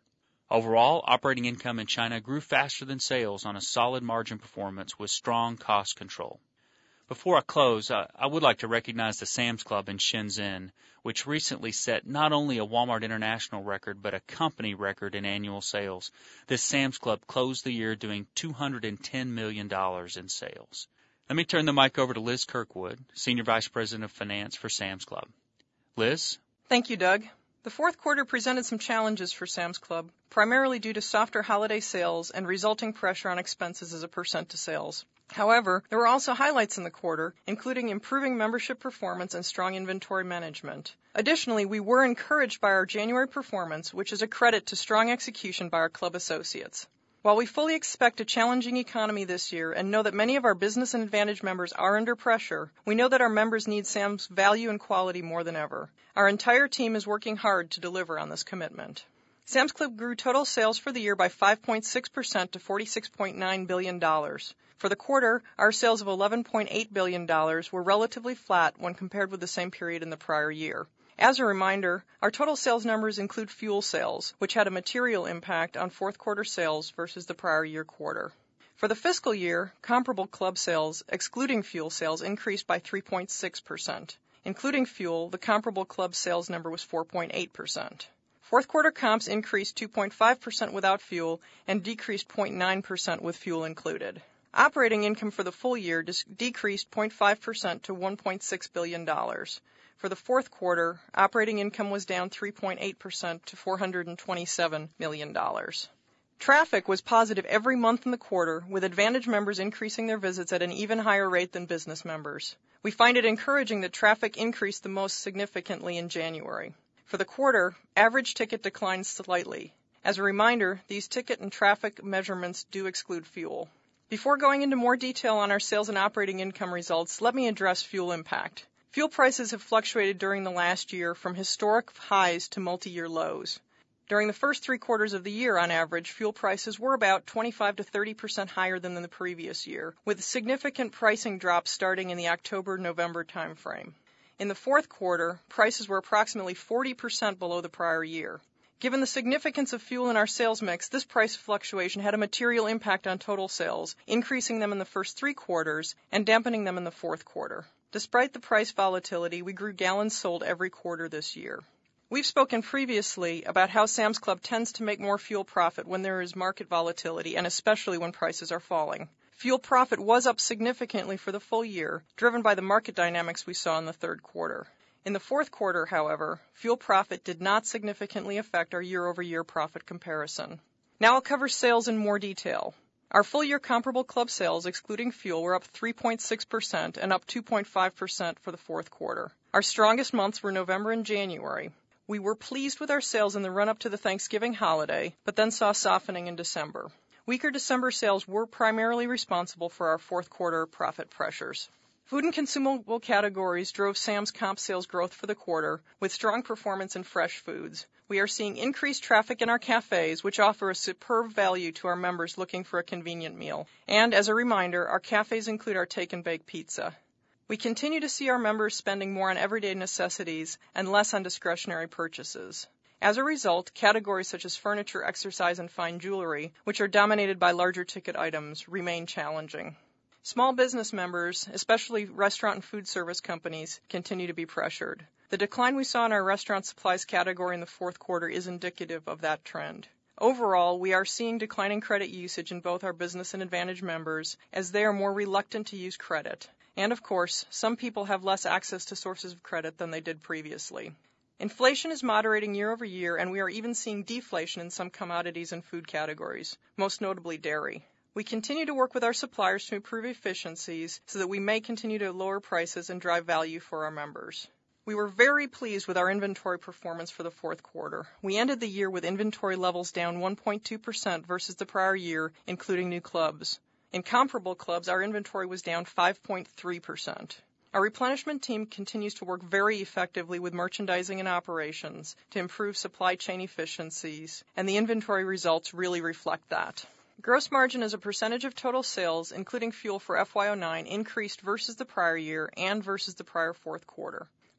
Overall, operating income in China grew faster than sales on a solid margin performance with strong cost control. Before I close, I, I would like to recognize the Sam's Club in Shenzhen, which recently set not only a Walmart International record, but a company record in annual sales. This Sam's Club closed the year doing two hundred ten million dollars in sales. Let me turn the mic over to Liz Kirkwood, Senior Vice President of Finance for Sam's Club. Liz? Thank you, Doug. The fourth quarter presented some challenges for Sam's Club, primarily due to softer holiday sales and resulting pressure on expenses as a percent to sales. However, there were also highlights in the quarter, including improving membership performance and strong inventory management. Additionally, we were encouraged by our January performance, which is a credit to strong execution by our club associates. While we fully expect a challenging economy this year and know that many of our Business and Advantage members are under pressure, we know that our members need Sam's value and quality more than ever. Our entire team is working hard to deliver on this commitment. Sam's Club grew total sales for the year by five point six percent to forty-six point nine billion dollars. For the quarter, our sales of eleven point eight billion dollars were relatively flat when compared with the same period in the prior year. As a reminder, our total sales numbers include fuel sales, which had a material impact on fourth quarter sales versus the prior year quarter. For the fiscal year, comparable club sales, excluding fuel sales, increased by three point six percent. Including fuel, the comparable club sales number was four point eight percent. Fourth quarter comps increased two point five percent without fuel and decreased zero point nine percent with fuel included. Operating income for the full year decreased zero point five percent to one point six billion dollars. For the fourth quarter, operating income was down three point eight percent to four hundred twenty-seven million dollars. Traffic was positive every month in the quarter, with Advantage members increasing their visits at an even higher rate than business members. We find it encouraging that traffic increased the most significantly in January. For the quarter, average ticket declined slightly. As a reminder, these ticket and traffic measurements do exclude fuel. Before going into more detail on our sales and operating income results, let me address fuel impact. Fuel prices have fluctuated during the last year from historic highs to multi-year lows. During the first three quarters of the year, on average, fuel prices were about twenty-five to thirty percent higher than the previous year, with significant pricing drops starting in the October-November timeframe. In the fourth quarter, prices were approximately forty percent below the prior year. Given the significance of fuel in our sales mix, this price fluctuation had a material impact on total sales, increasing them in the first three quarters and dampening them in the fourth quarter. Despite the price volatility, we grew gallons sold every quarter this year. We've spoken previously about how Sam's Club tends to make more fuel profit when there is market volatility, and especially when prices are falling. Fuel profit was up significantly for the full year, driven by the market dynamics we saw in the third quarter. In the fourth quarter, however, fuel profit did not significantly affect our year-over-year profit comparison. Now I'll cover sales in more detail. Our full-year comparable club sales, excluding fuel, were up three point six percent and up two point five percent for the fourth quarter. Our strongest months were November and January. We were pleased with our sales in the run-up to the Thanksgiving holiday, but then saw softening in December. Weaker December sales were primarily responsible for our fourth quarter profit pressures. Food and consumable categories drove Sam's comp sales growth for the quarter, with strong performance in fresh foods. We are seeing increased traffic in our cafes, which offer a superb value to our members looking for a convenient meal. And as a reminder, our cafes include our take and bake pizza. We continue to see our members spending more on everyday necessities and less on discretionary purchases. As a result, categories such as furniture, exercise, and fine jewelry, which are dominated by larger ticket items, remain challenging. Small business members, especially restaurant and food service companies, continue to be pressured. The decline we saw in our restaurant supplies category in the fourth quarter is indicative of that trend. Overall, we are seeing declining credit usage in both our Business and Advantage members, as they are more reluctant to use credit. And of course, some people have less access to sources of credit than they did previously. Inflation is moderating year over year, and we are even seeing deflation in some commodities and food categories, most notably dairy. We continue to work with our suppliers to improve efficiencies so that we may continue to lower prices and drive value for our members. We were very pleased with our inventory performance for the fourth quarter. We ended the year with inventory levels down one point two percent versus the prior year, including new clubs. In comparable clubs, our inventory was down five point three percent. Our replenishment team continues to work very effectively with merchandising and operations to improve supply chain efficiencies, and the inventory results really reflect that. Gross margin as a percentage of total sales, including fuel for F Y oh nine, increased versus the prior year and versus the prior fourth quarter.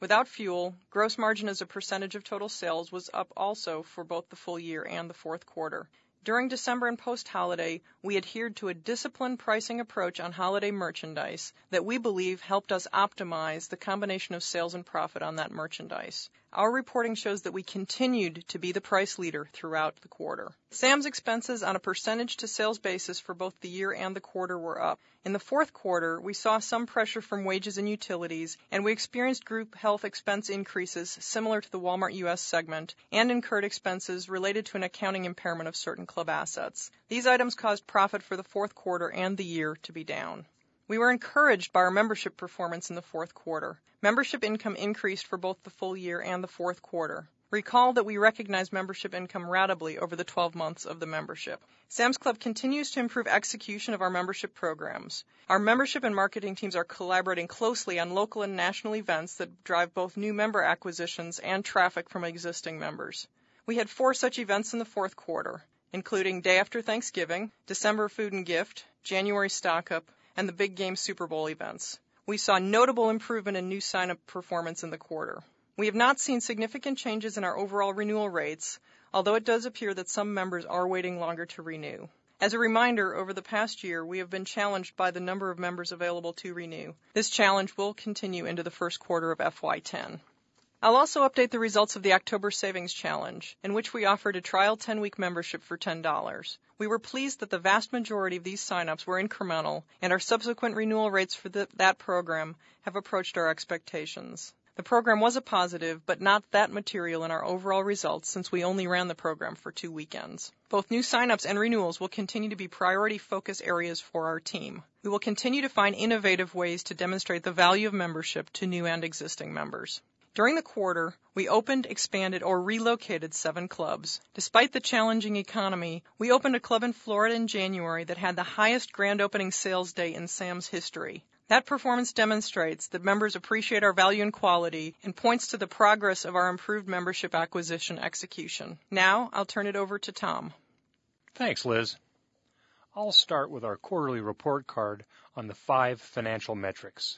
Without fuel, gross margin as a percentage of total sales was up also for both the full year and the fourth quarter. During December and post-holiday, we adhered to a disciplined pricing approach on holiday merchandise that we believe helped us optimize the combination of sales and profit on that merchandise. Our reporting shows that we continued to be the price leader throughout the quarter. Sam's expenses on a percentage to sales basis for both the year and the quarter were up. In the fourth quarter, we saw some pressure from wages and utilities, and we experienced group health expense increases similar to the Walmart U S segment and incurred expenses related to an accounting impairment of certain club assets. These items caused profit for the fourth quarter and the year to be down. We were encouraged by our membership performance in the fourth quarter. Membership income increased for both the full year and the fourth quarter. Recall that we recognize membership income ratably over the twelve months of the membership. Sam's Club continues to improve execution of our membership programs. Our membership and marketing teams are collaborating closely on local and national events that drive both new member acquisitions and traffic from existing members. We had four such events in the fourth quarter, including Day After Thanksgiving, December Food and Gift, January Stock Up, and the Big Game Super Bowl events. We saw notable improvement in new sign-up performance in the quarter. We have not seen significant changes in our overall renewal rates, although it does appear that some members are waiting longer to renew. As a reminder, over the past year, we have been challenged by the number of members available to renew. This challenge will continue into the first quarter of F Y ten. I'll also update the results of the October Savings Challenge, in which we offered a trial ten-week membership for ten dollars. We were pleased that the vast majority of these sign-ups were incremental, and our subsequent renewal rates for the, that program have approached our expectations. The program was a positive, but not that material in our overall results since we only ran the program for two weekends. Both new sign-ups and renewals will continue to be priority focus areas for our team. We will continue to find innovative ways to demonstrate the value of membership to new and existing members. During the quarter, we opened, expanded, or relocated seven clubs. Despite the challenging economy, we opened a club in Florida in January that had the highest grand opening sales day in Sam's history. That performance demonstrates that members appreciate our value and quality and points to the progress of our improved membership acquisition execution. Now, I'll turn it over to Tom. Thanks, Liz. I'll start with our quarterly report card on the five financial metrics.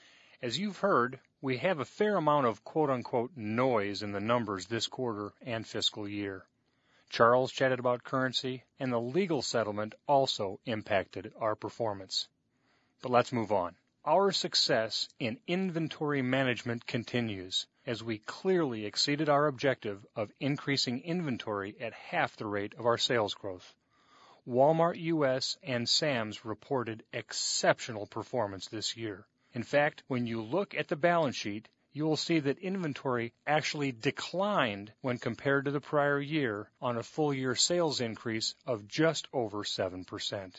As you've heard, we have a fair amount of quote-unquote noise in the numbers this quarter and fiscal year. Charles chatted about currency, and the legal settlement also impacted our performance. But let's move on. Our success in inventory management continues, as we clearly exceeded our objective of increasing inventory at half the rate of our sales growth. Walmart U S and Sam's reported exceptional performance this year. In fact, when you look at the balance sheet, you will see that inventory actually declined when compared to the prior year on a full-year sales increase of just over seven percent.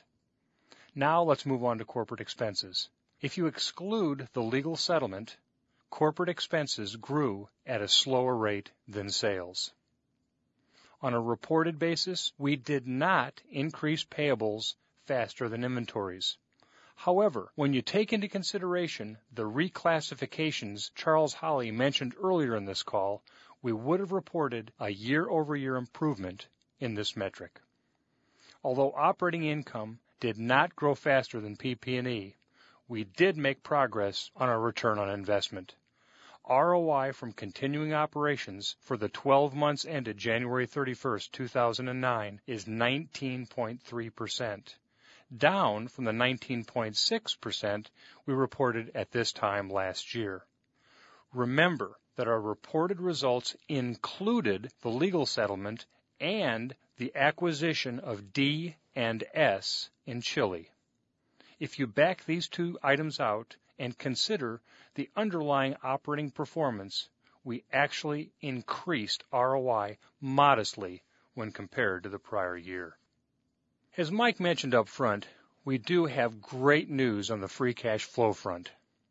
Now let's move on to corporate expenses. If you exclude the legal settlement, corporate expenses grew at a slower rate than sales. On a reported basis, we did not increase payables faster than inventories. However, when you take into consideration the reclassifications Charles Holley mentioned earlier in this call, we would have reported a year-over-year improvement in this metric. Although operating income did not grow faster than P P and E, we did make progress on our return on investment. R O I from continuing operations for the twelve months ended January thirty-first, two thousand nine is nineteen point three percent, down from the nineteen point six percent we reported at this time last year. Remember that our reported results included the legal settlement and the acquisition of D and S in Chile. If you back these two items out and consider the underlying operating performance, we actually increased R O I modestly when compared to the prior year. As Mike mentioned up front, we do have great news on the free cash flow front.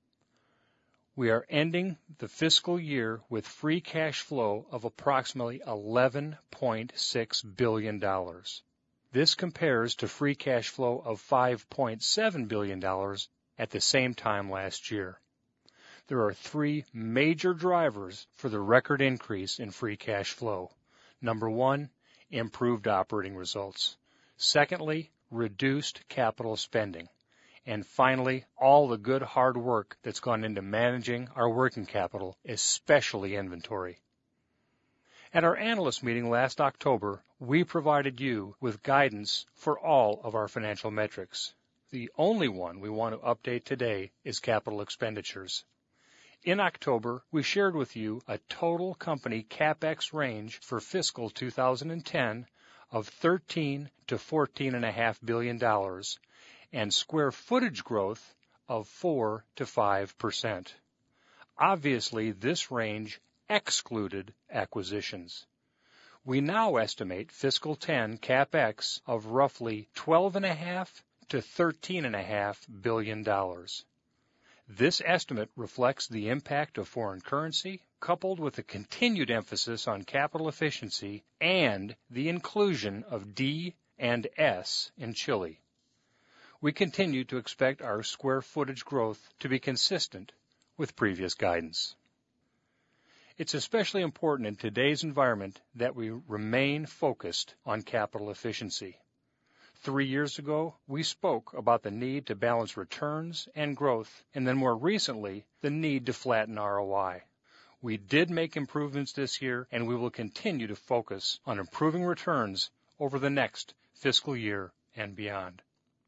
We are ending the fiscal year with free cash flow of approximately eleven point six billion dollars. This compares to free cash flow of five point seven billion dollars at the same time last year. There are three major drivers for the record increase in free cash flow. Number one, improved operating results. Secondly, reduced capital spending. and finally, all the good hard work that's gone into managing our working capital, especially inventory. At our analyst meeting last October, we provided you with guidance for all of our financial metrics. The only one we want to update today is capital expenditures. In October, we shared with you a total company CapEx range for fiscal two thousand ten of thirteen to fourteen point five billion dollars and square footage growth of four to five percent. Obviously, this range excluded acquisitions. We now estimate fiscal ten CapEx of roughly twelve point five to thirteen point five billion dollars. This estimate reflects the impact of foreign currency, coupled with a continued emphasis on capital efficiency and the inclusion of D and S in Chile. We continue to expect our square footage growth to be consistent with previous guidance. It's especially important in today's environment that we remain focused on capital efficiency. Three years ago, we spoke about the need to balance returns and growth, and then more recently, the need to flatten R O I. We did make improvements this year, and we will continue to focus on improving returns over the next fiscal year and beyond.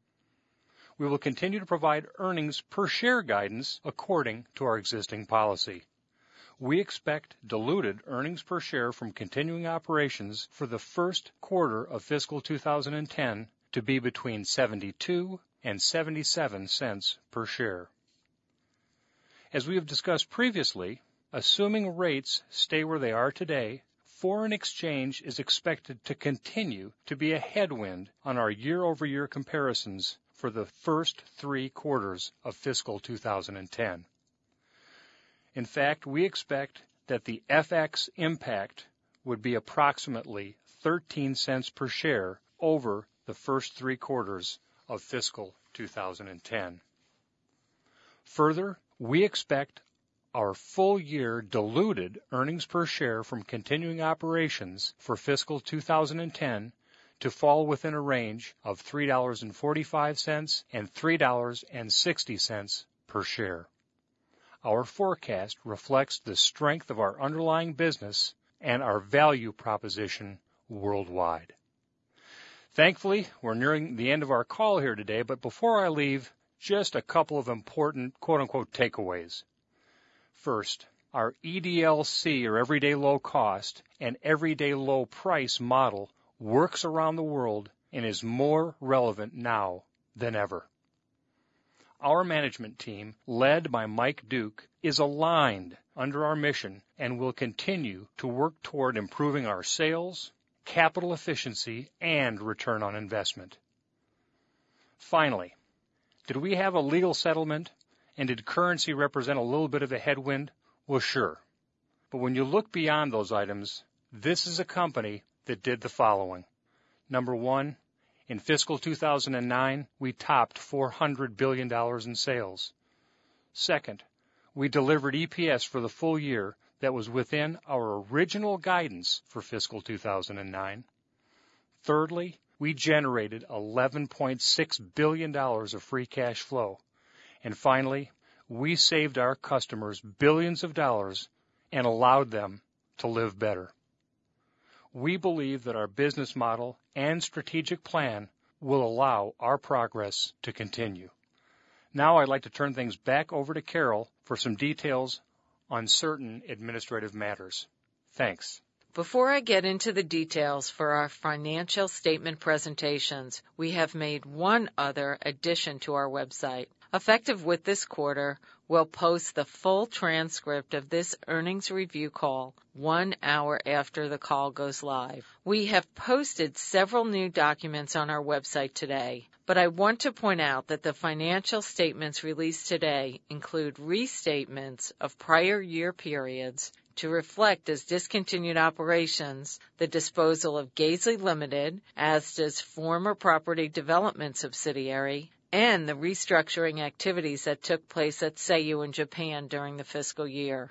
We will continue to provide earnings per share guidance according to our existing policy. We expect diluted earnings per share from continuing operations for the first quarter of fiscal two thousand ten to be between seventy-two and seventy-seven cents per share. As we have discussed previously, assuming rates stay where they are today, foreign exchange is expected to continue to be a headwind on our year-over-year comparisons for the first three quarters of fiscal two thousand ten. In fact, we expect that the F X impact would be approximately thirteen cents per share over the first three quarters of fiscal two thousand ten. Further, we expect our full-year diluted earnings per share from continuing operations for fiscal two thousand ten to fall within a range of three dollars and forty-five cents and three dollars and sixty cents per share. Our forecast reflects the strength of our underlying business and our value proposition worldwide. Thankfully, we're nearing the end of our call here today, but before I leave, just a couple of important quote-unquote takeaways. First, our E D L C, or Everyday Low Cost, and Everyday Low Price model works around the world and is more relevant now than ever. Our management team, led by Mike Duke, is aligned under our mission and will continue to work toward improving our sales, capital efficiency, and return on investment. Finally, did we have a legal settlement, and did currency represent a little bit of a headwind? Well, sure. But when you look beyond those items, this is a company that did the following. Number one, in fiscal two thousand nine, we topped four hundred billion dollars in sales. Second, we delivered E P S for the full year that was within our original guidance for fiscal two thousand nine. Thirdly, we generated eleven point six billion dollars of free cash flow. And finally, we saved our customers billions of dollars and allowed them to live better. We believe that our business model and strategic plan will allow our progress to continue. Now I'd like to turn things back over to Carol for some details on certain administrative matters. Thanks. Before I get into the details for our financial statement presentations, we have made one other addition to our website. Effective with this quarter, we'll post the full transcript of this earnings review call one hour after the call goes live. We have posted several new documents on our website today, but I want to point out that the financial statements released today include restatements of prior year periods to reflect as discontinued operations the disposal of Gaisley Limited, as does former property development subsidiary, and the restructuring activities that took place at Seiyu in Japan during the fiscal year.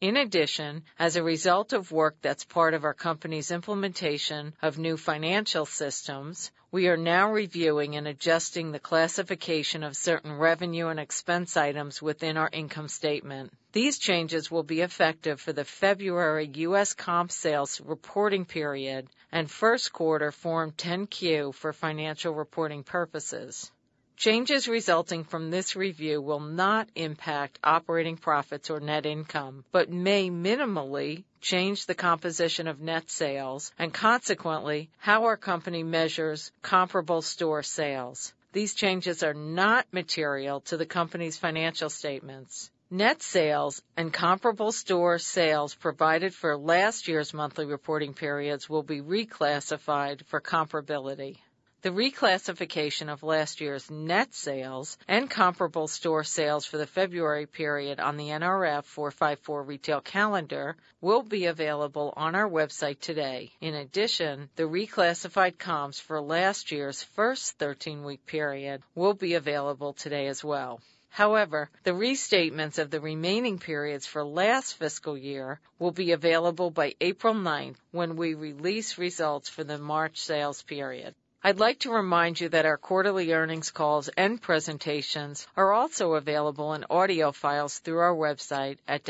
In addition, as a result of work that's part of our company's implementation of new financial systems, we are now reviewing and adjusting the classification of certain revenue and expense items within our income statement. These changes will be effective for the February U S comp sales reporting period and first quarter Form ten Q for financial reporting purposes. Changes resulting from this review will not impact operating profits or net income, but may minimally change the composition of net sales and consequently how our company measures comparable store sales. These changes are not material to the company's financial statements. Net sales and comparable store sales provided for last year's monthly reporting periods will be reclassified for comparability. The reclassification of last year's net sales and comparable store sales for the February period on the N R F four fifty-four retail calendar will be available on our website today. In addition, the reclassified comps for last year's first thirteen-week period will be available today as well. However, the restatements of the remaining periods for last fiscal year will be available by April ninth when we release results for the March sales period. I'd like to remind you that our quarterly earnings calls and presentations are also available in audio files through our website at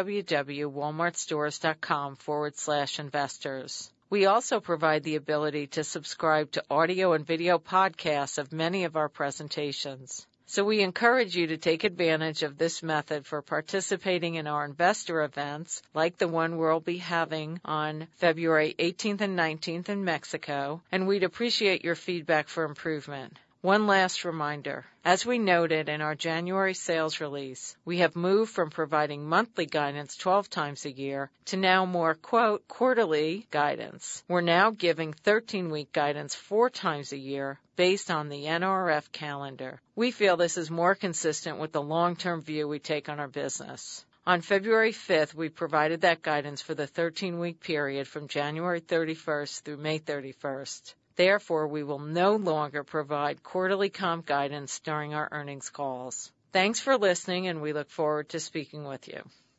www.walmartstores.com forward slash investors. We also provide the ability to subscribe to audio and video podcasts of many of our presentations. So we encourage you to take advantage of this method for participating in our investor events, like the one we'll be having on February eighteenth and nineteenth in Mexico, and we'd appreciate your feedback for improvement. One last reminder. As we noted in our January sales release, we have moved from providing monthly guidance twelve times a year to now more, quote, quarterly guidance. We're now giving thirteen-week guidance four times a year based on the N R F calendar. We feel this is more consistent with the long-term view we take on our business. On February fifth, we provided that guidance for the thirteen-week period from January thirty-first through May thirty-first. Therefore, we will no longer provide quarterly comp guidance during our earnings calls. Thanks for listening, and we look forward to speaking with you.